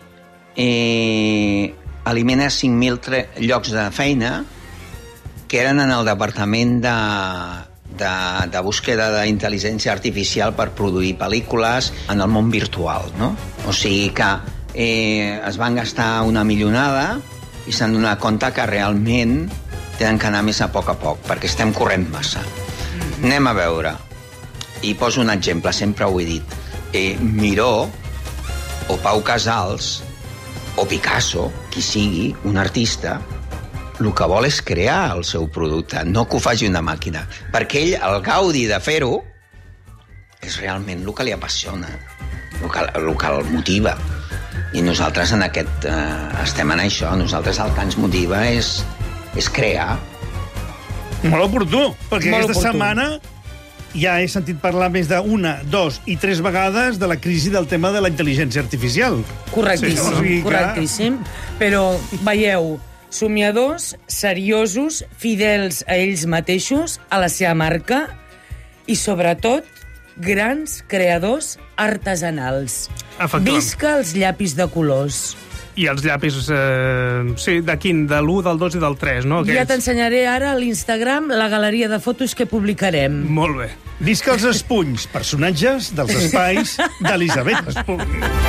elimina 5.000 llocs de feina que eren en el departament de búsqueda d'intel·ligència artificial per produir pel·lícules en el món virtual, no? O sigui que es van gastar una milionada i s'han donat compte que realment tenen que anar més a poc, perquè estem corrent massa. Anem a veure. I poso un exemple, sempre ho he dit. Miró, o Pau Casals, o Picasso, qui sigui, un artista, el que vol és crear el seu producte, no que ho faci una màquina. Perquè ell, el gaudi de fer-ho, és realment el que li apassiona, el que el motiva. I nosaltres estem en això. Nosaltres el que ens motiva és crear. Molt oportú, perquè aquesta setmana ja he sentit parlar més d'una, 2 i 3 vegades de la crisi del tema de la intel·ligència artificial. Correctíssim, sí, correctíssim. Però, veieu, somiadors, seriosos, fidels a ells mateixos, a la seva marca i, sobretot, grans creadors artesanals. Visca els llapis de colors. I els llapis, de quin? De l'1, del 2 i del 3, no? Ja t'ensenyaré ara a l'Instagram la galeria de fotos que publicarem. Molt bé. Visca els espunys, personatges dels espais d'Elisabet Espuny.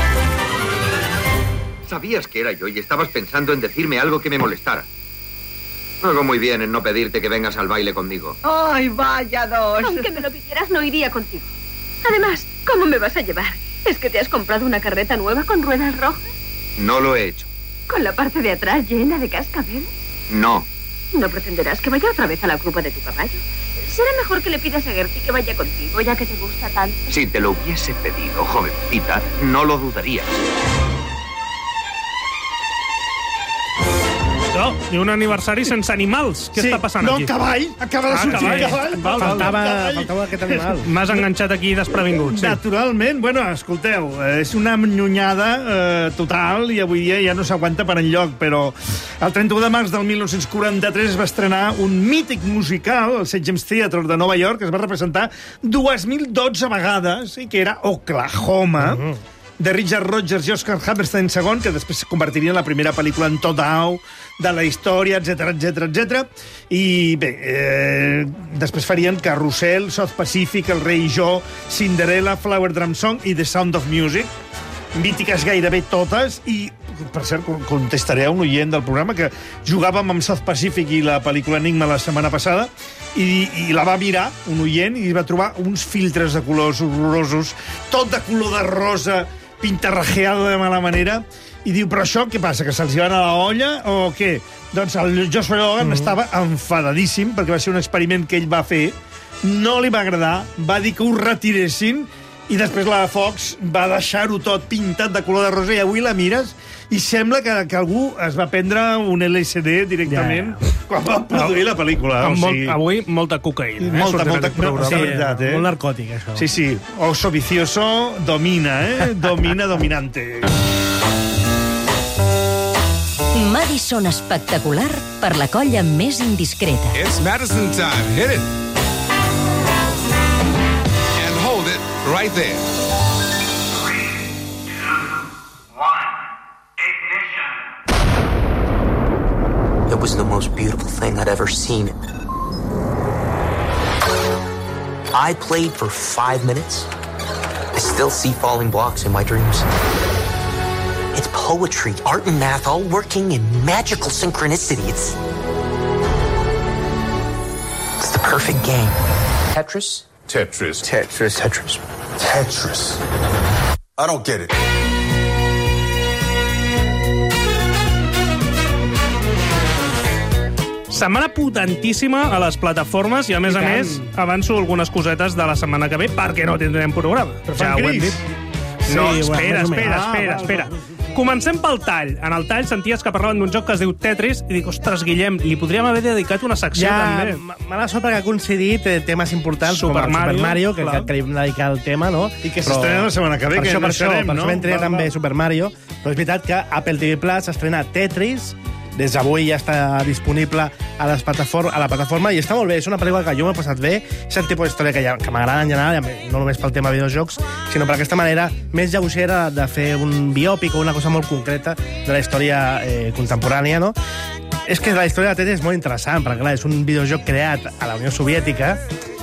Sabías que era yo y estabas pensando en decirme algo que me molestara. Hago muy bien en no pedirte que vengas al baile conmigo. ¡Ay, vaya dos! Aunque me lo pidieras, no iría contigo. Además, ¿cómo me vas a llevar? ¿Es que te has comprado una carreta nueva con ruedas rojas? No lo he hecho. ¿Con la parte de atrás llena de cascabel? No. ¿No pretenderás que vaya otra vez a la grupa de tu caballo? Será mejor que le pidas a Gertie que vaya contigo, ya que te gusta tanto. Si te lo hubiese pedido, jovencita, no lo dudarías. No, i un aniversari sense animals. Què està passant aquí? No, cavall. Acaba de sortir cavall. Faltava aquest animal. M'has enganxat aquí desprevingut. Sí. Naturalment. Bueno, escolteu, és una nyonyada total i avui dia ja no s'aguanta per enlloc, però el 31 de març del 1943 es va estrenar un mític musical, el St. James Theatre de Nova York, que es va representar 2012 vegades, i que era Oklahoma, de Richard Rodgers i Oscar Hammerstein II, que després es convertiria en la primera pel·lícula en tot de la història, etc. I bé, després farien Carrusel, South Pacific, El rei i jo, Cinderella, Flower Drum Song i The Sound of Music. Mítiques gairebé totes, i, per cert, contestaré a un oient del programa que jugàvem amb South Pacific i la pel·lícula Enigma la setmana passada, i la va mirar, un oient, i va trobar uns filtres de colors horrorosos, tot de color de rosa, pintarrajeado de mala manera, i diu, però això què passa, que se'ls van a la olla o què? Doncs el Joshua Logan estava enfadadíssim perquè va ser un experiment que ell va fer, no li va agradar, va dir que ho retiressin, i després la Fox va deixar-ho tot pintat de color de rosa, i avui la mires i sembla que algú es va prendre un LSD directament quan va produir la pel·lícula. Avui molta cocaïna. Molta, veritat, molt narcòtic, això. Sí. Oso vicioso domina, dominante. Madison espectacular per la colla més indiscreta. It's Madison time. Hit it. And hold it right there. was the most beautiful thing I'd ever seen. I played for 5 minutes. I still see falling blocks in my dreams. It's poetry, art, and math all working in magical synchronicity. It's the perfect game. Tetris? Tetris. Tetris. Tetris. Tetris. I don't get it. Setmana potentíssima a les plataformes i, a més, avanço algunes cosetes de la setmana que ve perquè no tindrem programa. Però fan Cris. No, espera. Comencem pel tall. En el tall senties que parlaven d'un joc que es diu Tetris i dic, ostres, Guillem, li podríem haver dedicat una secció també. Mala sort perquè ha coincidit temes importants com el Super Mario, que li hem dedicat el tema, no? I que s'estrena la setmana que ve, que no serem, no? Per això vam triar també Super Mario, però és veritat que Apple TV Plus estrena Tetris. Des d'avui ja està disponible a la plataforma i està molt bé. És una pel·lícula que jo m'he passat bé. És el tipus d'història que m'agrada en general, no només pel tema de videojocs, sinó per aquesta manera més lleugera de fer un biòpic o una cosa molt concreta de la història contemporània, no? És que la història de Tetris és molt interessant, perquè clar, és un videojoc creat a la Unió Soviètica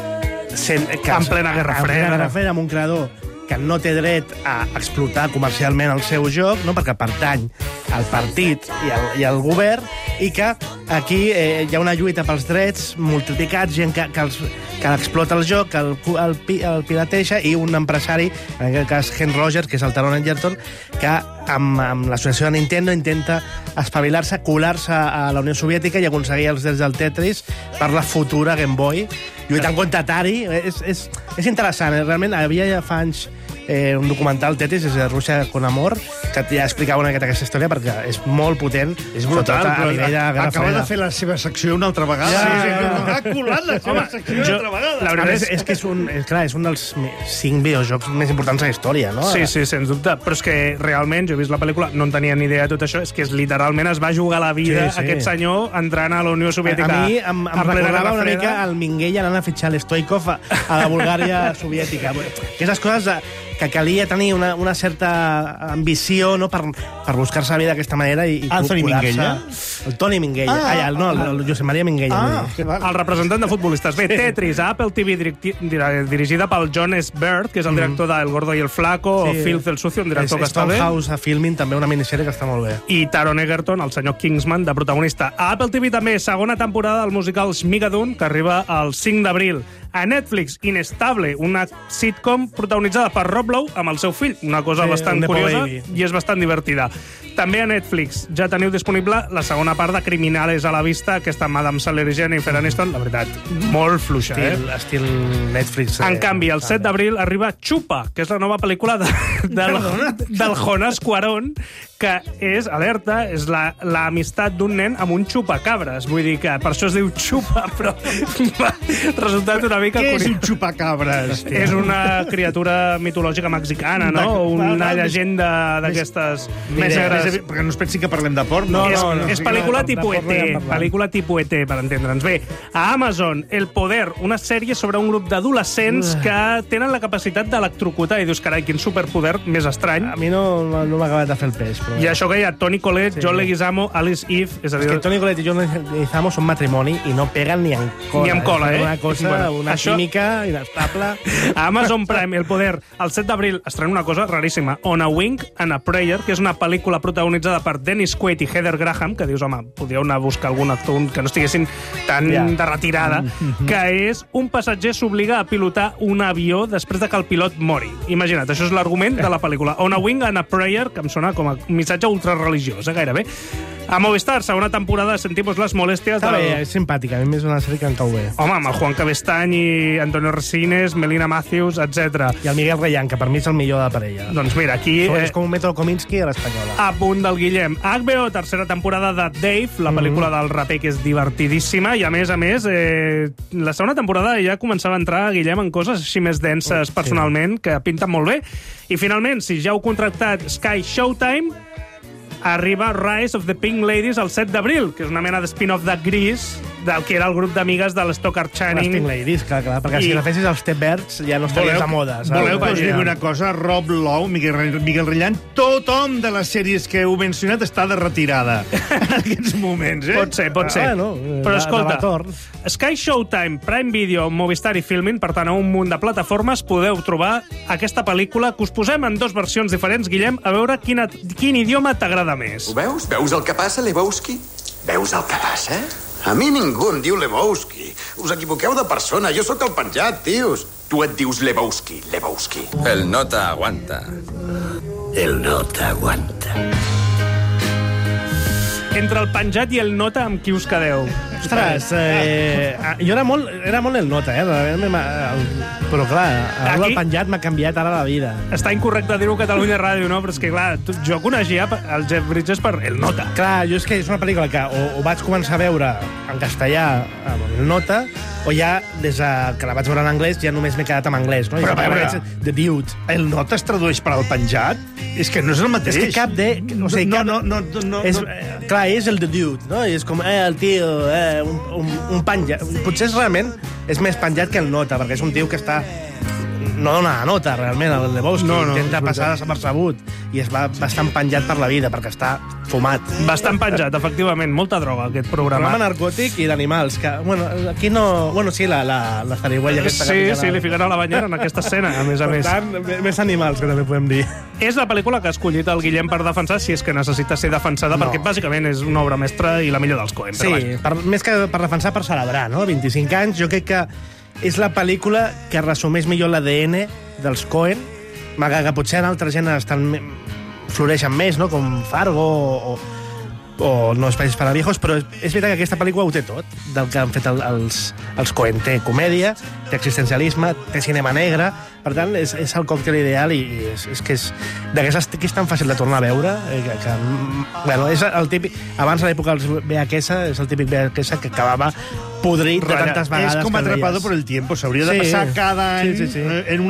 en plena Guerra Freda, amb un creador que no té dret a explotar comercialment el seu joc, no? Perquè pertany al partit i al govern, i que aquí hi ha una lluita pels drets multiplicats, gent que explota el joc, que el pirateja, i un empresari, en aquest cas Ken Rogers, que és el Taron Egerton, que amb l'associació de Nintendo intenta espavilar-se, colar-se a la Unió Soviètica i aconseguir els drets del Tetris per la futura Game Boy, lluitant contra Atari. És interessant, realment. Havia ja fa anys un documental, Tetris, és de Rússia con Amor, que ja explicava una miqueta aquesta història, perquè és molt potent. És brutal, però acaba de fer la seva secció una altra vegada. Ha colat la seva secció una altra vegada. La veritat és que és un dels 5 videojocs més importants de la història, no? Sí, sens dubte. Però és que realment, jo he vist la pel·lícula, no en tenia ni idea de tot això, és que literalment es va jugar la vida aquest senyor entrant a la Unió Soviètica. A mi em recordava una mica el Minguell anant a fitxar l'Stoikov a la Bulgària soviètica. Aquestes coses que calia tenir una certa ambició, no, per buscar-se la vida d'aquesta manera i Anthony Minguella? El Toni Minguella. El Josep Maria Minguella. El representant de futbolistes. Bé, Tetris, a Apple TV, dirigida pel John S. Bird, que és el director de El Gordo y el Flaco, o Filth el Sucio, un director que està bé. Stonehouse a Filming, també una minissèrie que està molt bé. I Taron Egerton, el senyor Kingsman, de protagonista. A Apple TV també, segona temporada del musical Schmigadoon, que arriba el 5 d'abril. A Netflix, Inestable, una sitcom protagonitzada per Rob Lowe amb el seu fill, una cosa bastant curiosa i és bastant divertida. També a Netflix ja teniu disponible la segona part de Criminales a la vista, aquesta amb Adam Sandler i Jennifer Aniston, la veritat, molt fluixa. Estil Netflix. En canvi, el 7 d'abril arriba Chupa, que és la nova pel·lícula del Jonas Cuarón, que és, alerta, és l'amistat d'un nen amb un xupacabres. Vull dir que per això es diu Chupa, però m'ha resultat una mica curiós. Què és un xupacabres? És una criatura mitològica mexicana, no? Una llegenda d'aquestes més negres. Perquè no es pensi que parlem de porn. No, és pel·lícula tipus ET, pel·lícula tipus ET, per entendre'ns. Bé, a Amazon, El Poder, una sèrie sobre un grup d'adolescents que tenen la capacitat d'electrocutar. I dius, carai, quin superpoder més estrany. A mi no m'ha acabat de fer el peix. I això que hi ha Toni Collette, John Leguizamo, Alice Eve... És que Toni Collette i John Leguizamo són matrimoni i no peguen ni en cola. Ni en cola, Una cosa, una química inestable. A Amazon Prime, El Poder, el 7 d'abril estrena una cosa raríssima. On a Wing and a Prayer, que és una pel·lícula protagonitzada per Dennis Quaid i Heather Graham, que dius, home, podríeu anar a buscar algun actor que no estiguessin tan de retirada, que és un passatger s'obliga a pilotar un avió després de que el pilot mori. Imagina't, això és l'argument de la pel·lícula. On a Wing and a Prayer, que em sona com a missatge ultrareligiós, gairebé. A Movistar, segona temporada, sentimos les molèsties... Està bé, és simpàtica. A mi és una sèrie que em cau bé. Home, amb el Juan Cabestany i Antonio Resines, Melina Matthews, etc. I el Miguel Reyan, que per mi és el millor de la parella. Doncs mira, aquí... És com un Metro Kominsky a l'espanyola. A punt del Guillem. HBO, tercera temporada de Dave, la pel·lícula del raper, que és divertidíssima, i a més, la segona temporada ja començava a entrar, Guillem, en coses així més denses personalment, que pinten molt bé. I finalment, si ja heu contractat Sky Showtime, arriba Rise of the Pink Ladies el 7 d'abril, que és una mena de spin-off de Grease, del que era el grup d'amigues de l'Stockard Channing. Les Pink Ladies, clar, perquè si la fessis als Té Verds ja no estaries a moda. Voleu que us digui una cosa? Rob Lowe, Miguel Rellant, tothom de les sèries que heu mencionat està de retirada en aquests moments, Pot ser. Però escolta, Sky Showtime, Prime Video, Movistar i Filmin, per tant, a un munt de plataformes podeu trobar aquesta pel·lícula que us posem en 2 versions diferents, Guillem, a veure quin idioma t'agrada més. Ho veus? Veus el que passa, Lebowski? Veus el que passa? A mi ningú em diu Lebowski. Us equivoqueu de persona. Jo sóc el penjat, tios. Tu et dius Lebowski. El nota aguanta. El nota aguanta. Entre el penjat i el nota, amb qui us quedeu? Ostres, jo era molt el nota, però clar, el penjat m'ha canviat ara la vida. Està incorrecte dir-ho a Catalunya Ràdio, no? Però és que, clar, jo coneixia el Jeff Bridges per el nota. Clar, jo és que és una pel·lícula que o vaig començar a veure en castellà amb el nota, o ja, des que la vaig veure en anglès, ja només m'he quedat amb anglès, no? Però a veure, The Dude. El nota es tradueix per al penjat? És que no és el mateix. És que cap de... O sigui, clar, és el The Dude, no? És com, el tio, un penjat. Potser realment és més penjat que el nota, perquè és un tio que està... No dona nota, realment, el Lebowski. Intenta passar desapercebut i es va bastant penjat per la vida, perquè està fumat. Bastant penjat, efectivament. Molta droga, aquest programa. Programa narcòtic i d'animals, que, bueno, aquí no... Bueno, sí, la zarigüella aquesta. Sí, li ficarà a la banyera en aquesta escena, a més. Per tant, més animals, que també podem dir. És la pel·lícula que ha escollit el Guillem per defensar, si és que necessita ser defensada, perquè bàsicament és una obra mestra i la millor dels Coen. Sí, més que per defensar, per celebrar, no? 25 anys, jo crec que és la pel·lícula que resumeix millor l'ADN dels Coen, malgrat que potser en altres gèneres floreixen més, no? Com Fargo o No Espacis para Viejos, però és veritat que aquesta pel·lícula ho té tot, del que han fet els Coen. Té comèdia, té existencialisme, té cinema negre, per tant, és el còctel ideal i és que és d'aquestes que és tan fàcil de tornar a veure, bueno, és el típic... Abans, a l'època dels VHS, és el típic VHS que acabava podrit de tantes vegades. És com Atrapado por el tiempo, s'hauria de passar cada any en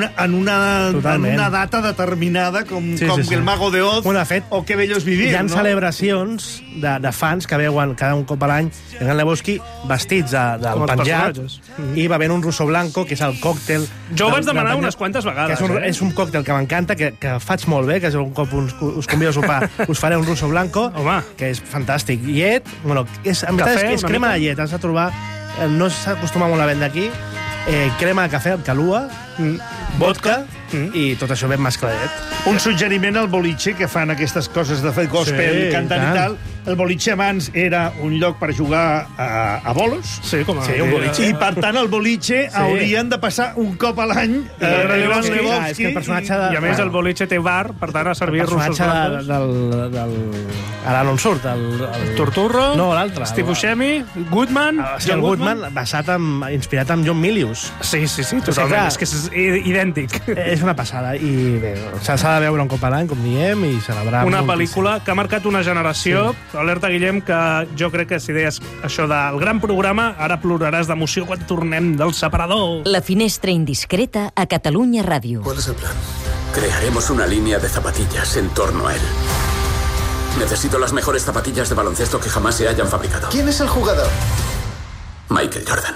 una data determinada, com El Mago de Oz o Qué bello es vivir. Hi ha celebracions de fans que veuen cada un cop a l'any en el Lebowski vestits del penjat, i va haver un russo blanco, que és el còctel... Jo ho vaig demanar unes quantes vegades. És un còctel que m'encanta, que faig molt bé, que un cop us convido a sopar, us faré un russo blanco, que és fantàstic. Llet, bueno, és crema de llet, has de trobar... No s'acostuma molt a vendre aquí. Crema de cafè amb calua, vodka i tot això ben mescladet. Un suggeriment al boliche, que fan aquestes coses de fer gospel, cantant i tal. El boliche abans era un lloc per jugar a bolos. Sí, com un boliche. I, per tant, el boliche haurien de passar un cop a l'any Lebowski. És que el personatge de... I, a més, el boliche té bar, per tant, a servir russos blancos. El personatge ara no en surt. El Turturro, no, l'altre. Steve Buscemi, Goodman... El Goodman, inspirat en John Milius. Sí, totalment. És que és idèntic. És una passada. I bé, s'ha de veure un cop a l'any, com diem, i celebrar... Una pel·lícula que ha marcat una generació. Alerta, Guillem, que jo crec que si deies això del gran programa, ara ploraràs d'emoció quan tornem del separador. La finestra indiscreta a Catalunya Ràdio. ¿Cuál es el plan? Crearemos una línea de zapatillas en torno a él. Necesito las mejores zapatillas de baloncesto que jamás se hayan fabricado. ¿Quién es el jugador? Michael Jordan.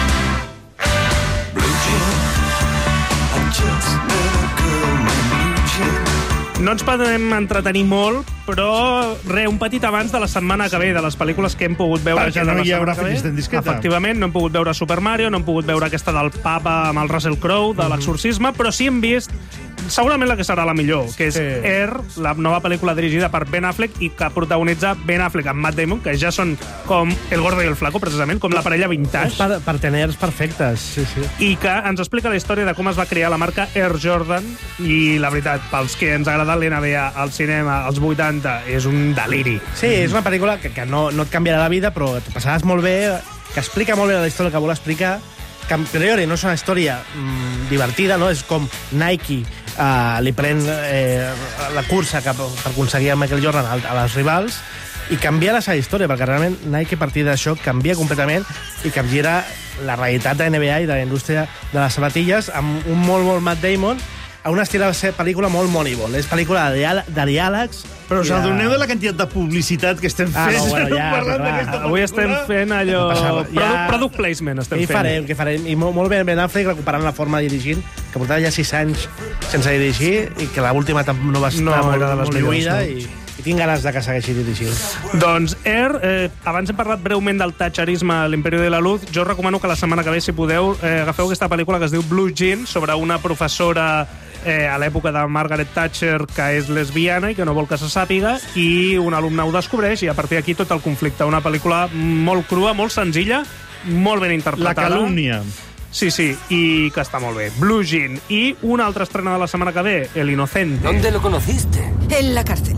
No ens podem entretenir molt, però un petit abans de la setmana que ve, de les pel·lícules que hem pogut veure ja de la setmana que ve. Efectivament, no hem pogut veure Super Mario, no hem pogut veure aquesta del Papa amb el Russell Crowe, de l'exorcisme, però sí hem vist segurament la que serà la millor, que és Air, la nova pel·lícula dirigida per Ben Affleck i que protagonitza Ben Affleck amb Matt Damon, que ja són com el gordo i el flaco, precisament, com la parella vintage. Per teners perfectes, sí. I que ens explica la història de com es va crear la marca Air Jordan, i la veritat, pels que ens agrada l'NBA al cinema als 80, és un deliri. Sí, és una pel·lícula que no et canviarà la vida, però et passaràs molt bé, que explica molt bé la història que vol explicar, que a priori no és una història divertida, no? És com Nike li pren la cursa per aconseguir el Michael Jordan a les rivals i canvia la seva història, perquè realment Nike a partir d'això canvia completament i capgira la realitat de NBA i de la indústria de les sabatilles amb un molt Matt Damon, a un estil de pel·lícula molt Moneyball. És pel·lícula de diàlegs. Però us adoneu de la quantitat de publicitat que estem fent? Parlant d'aquesta pel·lícula. Avui estem fent allò... Product placement estem fent. Què farem? I molt bé Ben Affleck recuperant la forma dirigint, que portava ja 6 anys sense dirigir i que l'última no va estar molt lluïda i tinc ganes de que segueixi dirigint. Doncs, abans hem parlat breument del thatcherisme a l'Imperi de la Luz. Jo recomano que la setmana que ve, si podeu, agafeu aquesta pel·lícula que es diu Blue Jean, sobre una professora a l'època de Margaret Thatcher que és lesbiana i que no vol que se sàpiga, i un alumne ho descobreix i a partir d'aquí tot el conflicte. Una pel·lícula molt crua, molt senzilla, molt ben interpretada. La calúmnia. Sí, i que està molt bé. Blue Jean. I una altra estrena de la setmana que ve, El Inocente. ¿Dónde lo conociste? En la cárcel.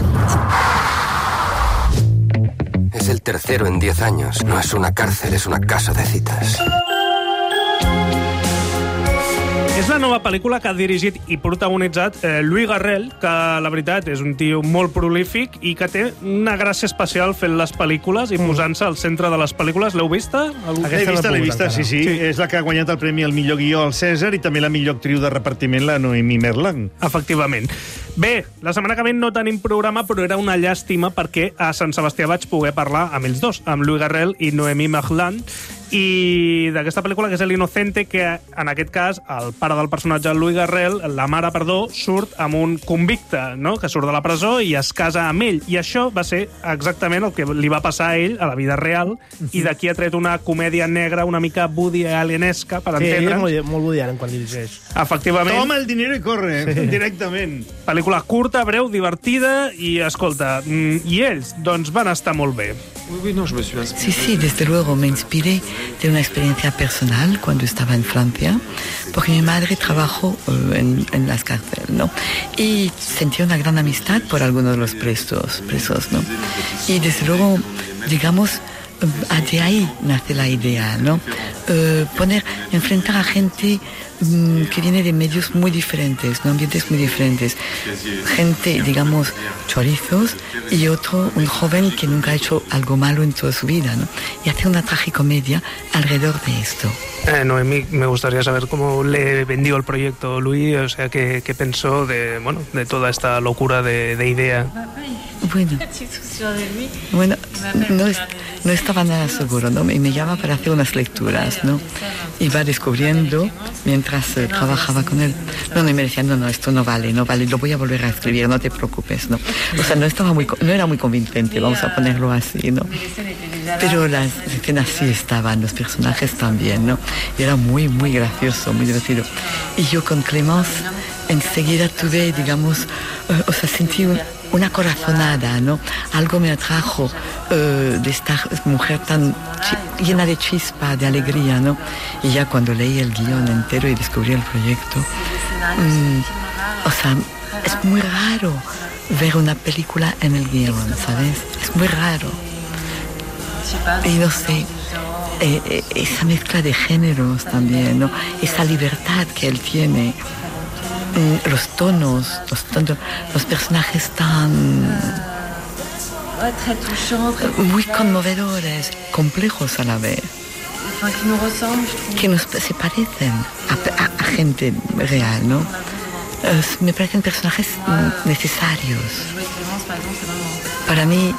Es el tercero en 10 años. No es una cárcel, es una casa de citas. És la nova pel·lícula que ha dirigit i protagonitzat Louis Garrel, que la veritat és un tio molt prolífic i que té una gràcia especial fent les pel·lícules i posant-se al centre de les pel·lícules. L'heu vista? L'he vista, sí. És la que ha guanyat el premi al millor guió al Cèsar i també la millor actriu de repartiment, la Noémie Merlan. Efectivament. Bé, la setmana que ve no tenim programa, però era una llàstima perquè a Sant Sebastià vaig poder parlar amb ells dos, amb Louis Garrel i Noémie Merlan, i d'aquesta pel·lícula que és El Inocente, que en aquest cas el pare del personatge Louis Garrel, la mare, surt amb un convicte, no?, que surt de la presó i es casa amb ell, i això va ser exactament el que li va passar a ell a la vida real, i d'aquí ha tret una comèdia negra una mica Woody Allen-esca, per entendre'ns. Sí, ell és molt Woody Allen quan dirigeix. Efectivament. Toma el dinero i corre, directament. Pel·lícula curta, breu, divertida, i escolta, i ells, doncs, van estar molt bé. Sí, desde luego me inspiré de una experiencia personal cuando estaba en Francia, porque mi madre trabajó en las cárceles, ¿no? Y sentí una gran amistad por algunos de los presos, ¿no? Y desde luego, digamos, de ahí nace la idea, ¿no? Enfrentar a gente que viene de medios muy diferentes, ¿no? Ambientes muy diferentes. Gente, digamos, chorizos, y otro, un joven que nunca ha hecho algo malo en toda su vida, ¿no? Y hacer una tragicomedia alrededor de esto. Noemí, me gustaría saber cómo le vendió el proyecto Louis, o sea, qué pensó de toda esta locura de idea. Bueno, no estaba nada seguro, ¿no? Y me llama para hacer unas lecturas, ¿no? Y va descubriendo mientras trabajaba con él. No, y me decía, no, esto no vale, lo voy a volver a escribir, no te preocupes, ¿no? O sea, no era muy convincente, vamos a ponerlo así, ¿no? Pero las escenas sí estaban, los personajes también, ¿no? Y era muy, muy gracioso, muy divertido. Y yo con Clémence enseguida tuve, digamos, sentí una corazonada, ¿no? Algo me atrajo de esta mujer tan llena de chispa, de alegría, ¿no? Y ya cuando leí el guión entero y descubrí el proyecto, es muy raro ver una película en el guión, ¿sabes? Es muy raro. Y no sé, esa mezcla de géneros también, ¿no? Esa libertad que él tiene. Los tonos, los personajes tan muy conmovedores, complejos a la vez, que se parecen a gente real, ¿no? Me parecen personajes necesarios. Para mí,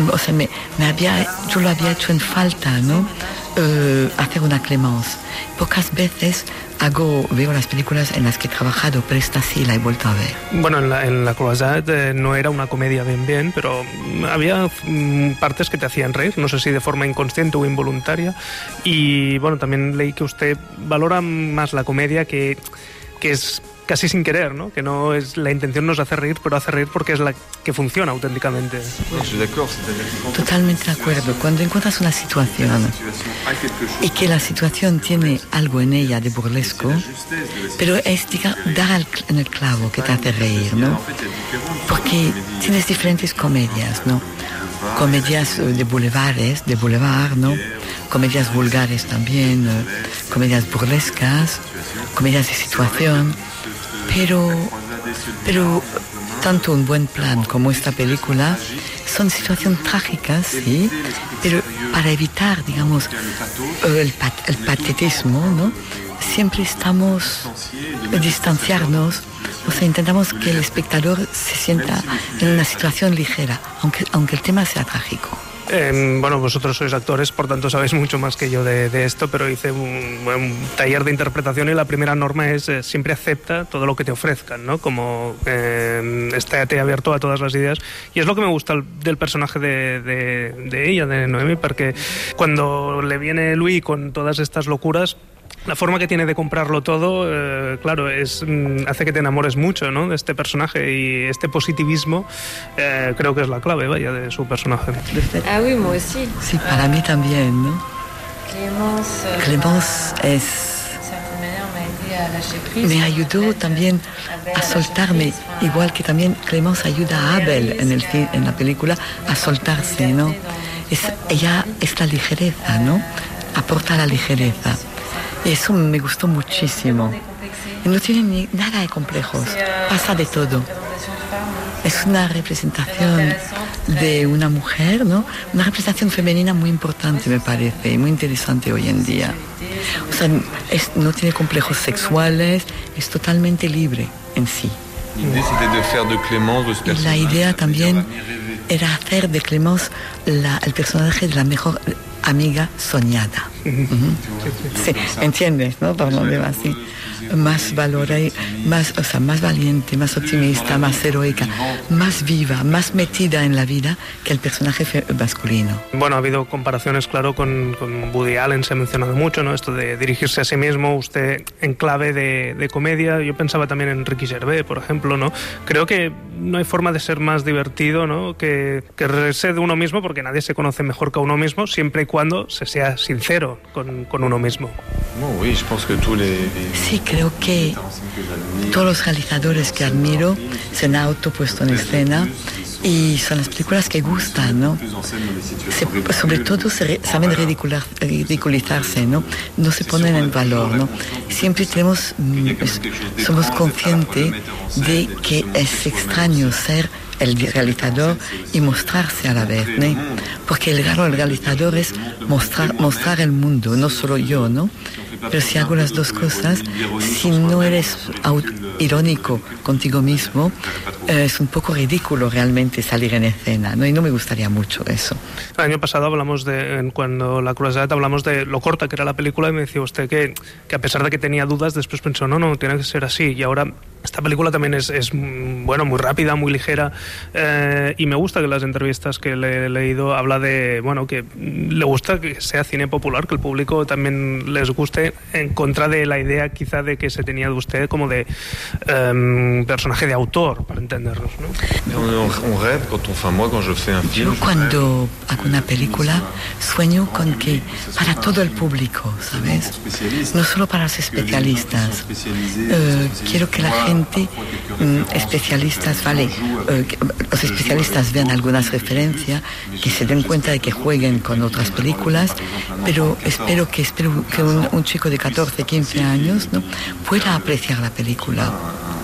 yo lo había hecho en falta, ¿no? Hacer una Clémence. Pocas veces veo las películas en las que he trabajado, pero esta sí la he vuelto a ver. Bueno, en la Croisade no era una comedia bien, pero había partes que te hacían reír, no sé si de forma inconsciente o involuntaria, y bueno, también leí que usted valora más la comedia que es casi sin querer, ¿no? Que no es, la intención no es hacer reír, pero hace reír porque es la que funciona auténticamente. Totalmente de acuerdo. Cuando encuentras una situación y que la situación tiene algo en ella de burlesco, pero es dar en el clavo que te hace reír, ¿no? Porque tienes diferentes comedias, ¿no? Comedias de boulevard, ¿no? Comedias vulgares también, comedias burlescas, comedias de situación. Pero tanto un buen plan como esta película son situaciones trágicas, sí, pero para evitar, digamos, el patetismo, ¿no? Siempre estamos distanciarnos O sea, intentamos que el espectador se sienta en una situación ligera, aunque el tema sea trágico. Bueno, vosotros sois actores, por tanto sabéis mucho más que yo de esto, pero hice un taller de interpretación y la primera norma es siempre acepta todo lo que te ofrezcan, ¿no? Como estate abierto a todas las ideas. Y es lo que me gusta del personaje de ella, de Noemi, porque cuando le viene Louis con todas estas locuras, la forma que tiene de comprarlo todo, claro, hace que te enamores mucho, ¿no?, de este personaje, y este positivismo creo que es la clave, vaya, de su personaje. Ah oui, moi aussi. Sí, para mí también, ¿no? Clémence me ayudó también a soltarme, igual que también Clémence ayuda a Abel en la película a soltarse, ¿no? Ella es la ligereza, ¿no? Aporta la ligereza. Eso me gustó muchísimo. No tiene nada de complejos, pasa de todo. Es una representación de una mujer, ¿no? Una representación femenina muy importante, me parece, muy interesante hoy en día. O sea, no tiene complejos sexuales, es totalmente libre en sí. Y la idea también era hacer de Clémence el personaje de la mejor amiga soñada. Sí, entiendes, ¿no? Por lo demás, sí. Más valorada, más valiente, más optimista, más heroica, más viva, más metida en la vida que el personaje masculino. Bueno, ha habido comparaciones, claro, con Woody Allen, se ha mencionado mucho, ¿no? Esto de dirigirse a sí mismo, usted en clave de comedia. Yo pensaba también en Ricky Gervais, por ejemplo, ¿no? Creo que no hay forma de ser más divertido, ¿no?, que reírse de uno mismo, porque nadie se conoce mejor que a uno mismo, siempre y cuando se sea sincero con uno mismo. Sí, creo que todos los realizadores que admiro se han autopuesto en escena y son las películas que gustan, ¿no? Sobre todo saben ridiculizarse, ¿no? No se ponen en valor, ¿no? Siempre somos conscientes de que es extraño ser el realizador y mostrarse a la vez, ¿no? Porque el realizador es mostrar el mundo, no solo yo, ¿no? Pero si hago las dos cosas, si no eres irónico contigo mismo, es un poco ridículo realmente salir en escena, ¿no? Y no me gustaría mucho eso. El año pasado hablamos cuando La Croisette, hablamos de lo corta que era la película, y me decía usted que a pesar de que tenía dudas, después pensó, no, tiene que ser así. Y ahora esta película también es bueno, muy rápida, muy ligera, y me gusta que las entrevistas que le he leído habla de, bueno, que le gusta que sea cine popular, que el público también les guste, en contra de la idea quizá de que se tenía de usted como de personaje de autor, para entendernos, ¿no? Yo cuando hago una película sueño con que para todo el público, ¿sabes? No solo para los especialistas. Quiero que la gente, especialistas, los especialistas vean algunas referencias, que se den cuenta de que jueguen con otras películas, pero espero que un chico de 14, 15 años, ¿no?, pueda apreciar la película.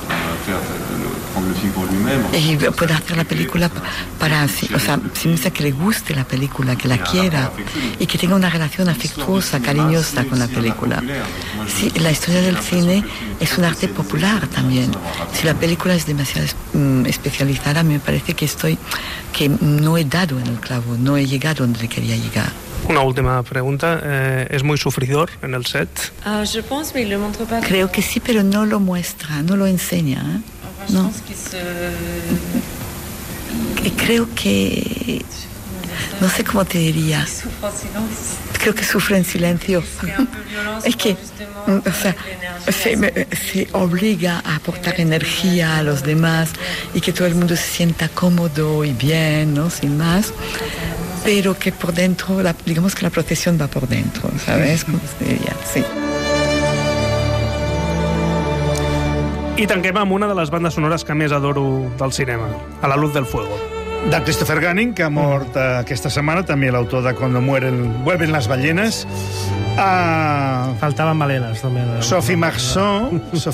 Y puede hacer la película si dice que le guste la película, que la quiera y que tenga una relación afectuosa, cariñosa con la película. Sí, la historia del cine es un arte popular también. Si la película es demasiado especializada, me parece que no he dado en el clavo, no he llegado donde quería llegar. Una última pregunta. ¿Es muy sufridor en el set? Creo que sí, pero no lo muestra, no lo enseña, ¿eh? No. Creo que... No sé cómo te diría. Creo que sufre en silencio. Es que, se obliga a aportar energía a los demás y que todo el mundo se sienta cómodo y bien, ¿no? Sin más. Pero que por dentro, digamos que la procesión va por dentro, ¿sabes? ¿Cómo se diría? Sí. I tanquem amb una de les bandes sonores que més adoro del cinema, A la luz del fuego. De Christopher Gunning, que ha mort aquesta setmana, també l'autor de Cuando vuelven las ballenas. Faltaven balenes, també. Sophie Marceau,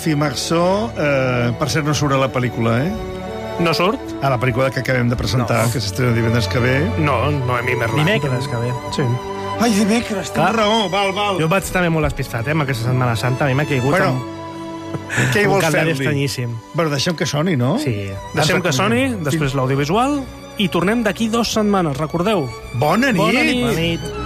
per cert, no surt a la pel·lícula, eh? No surt? A la pel·lícula que acabem de presentar, que s'estrena divendres que ve. No, Noemi Merlant. Dimecres que ve. Sí. Ai, dimecres, tens raó, val. Jo vaig també molt espistat, amb aquesta Setmana Santa, a mi m'ha caigut... Bueno, Què hi vols fer-li? estranyíssim. Però deixem que soni, no? Sí. Deixem que soni, després l'audiovisual, i tornem d'aquí 2 setmanes, recordeu? Bona nit! Bona nit!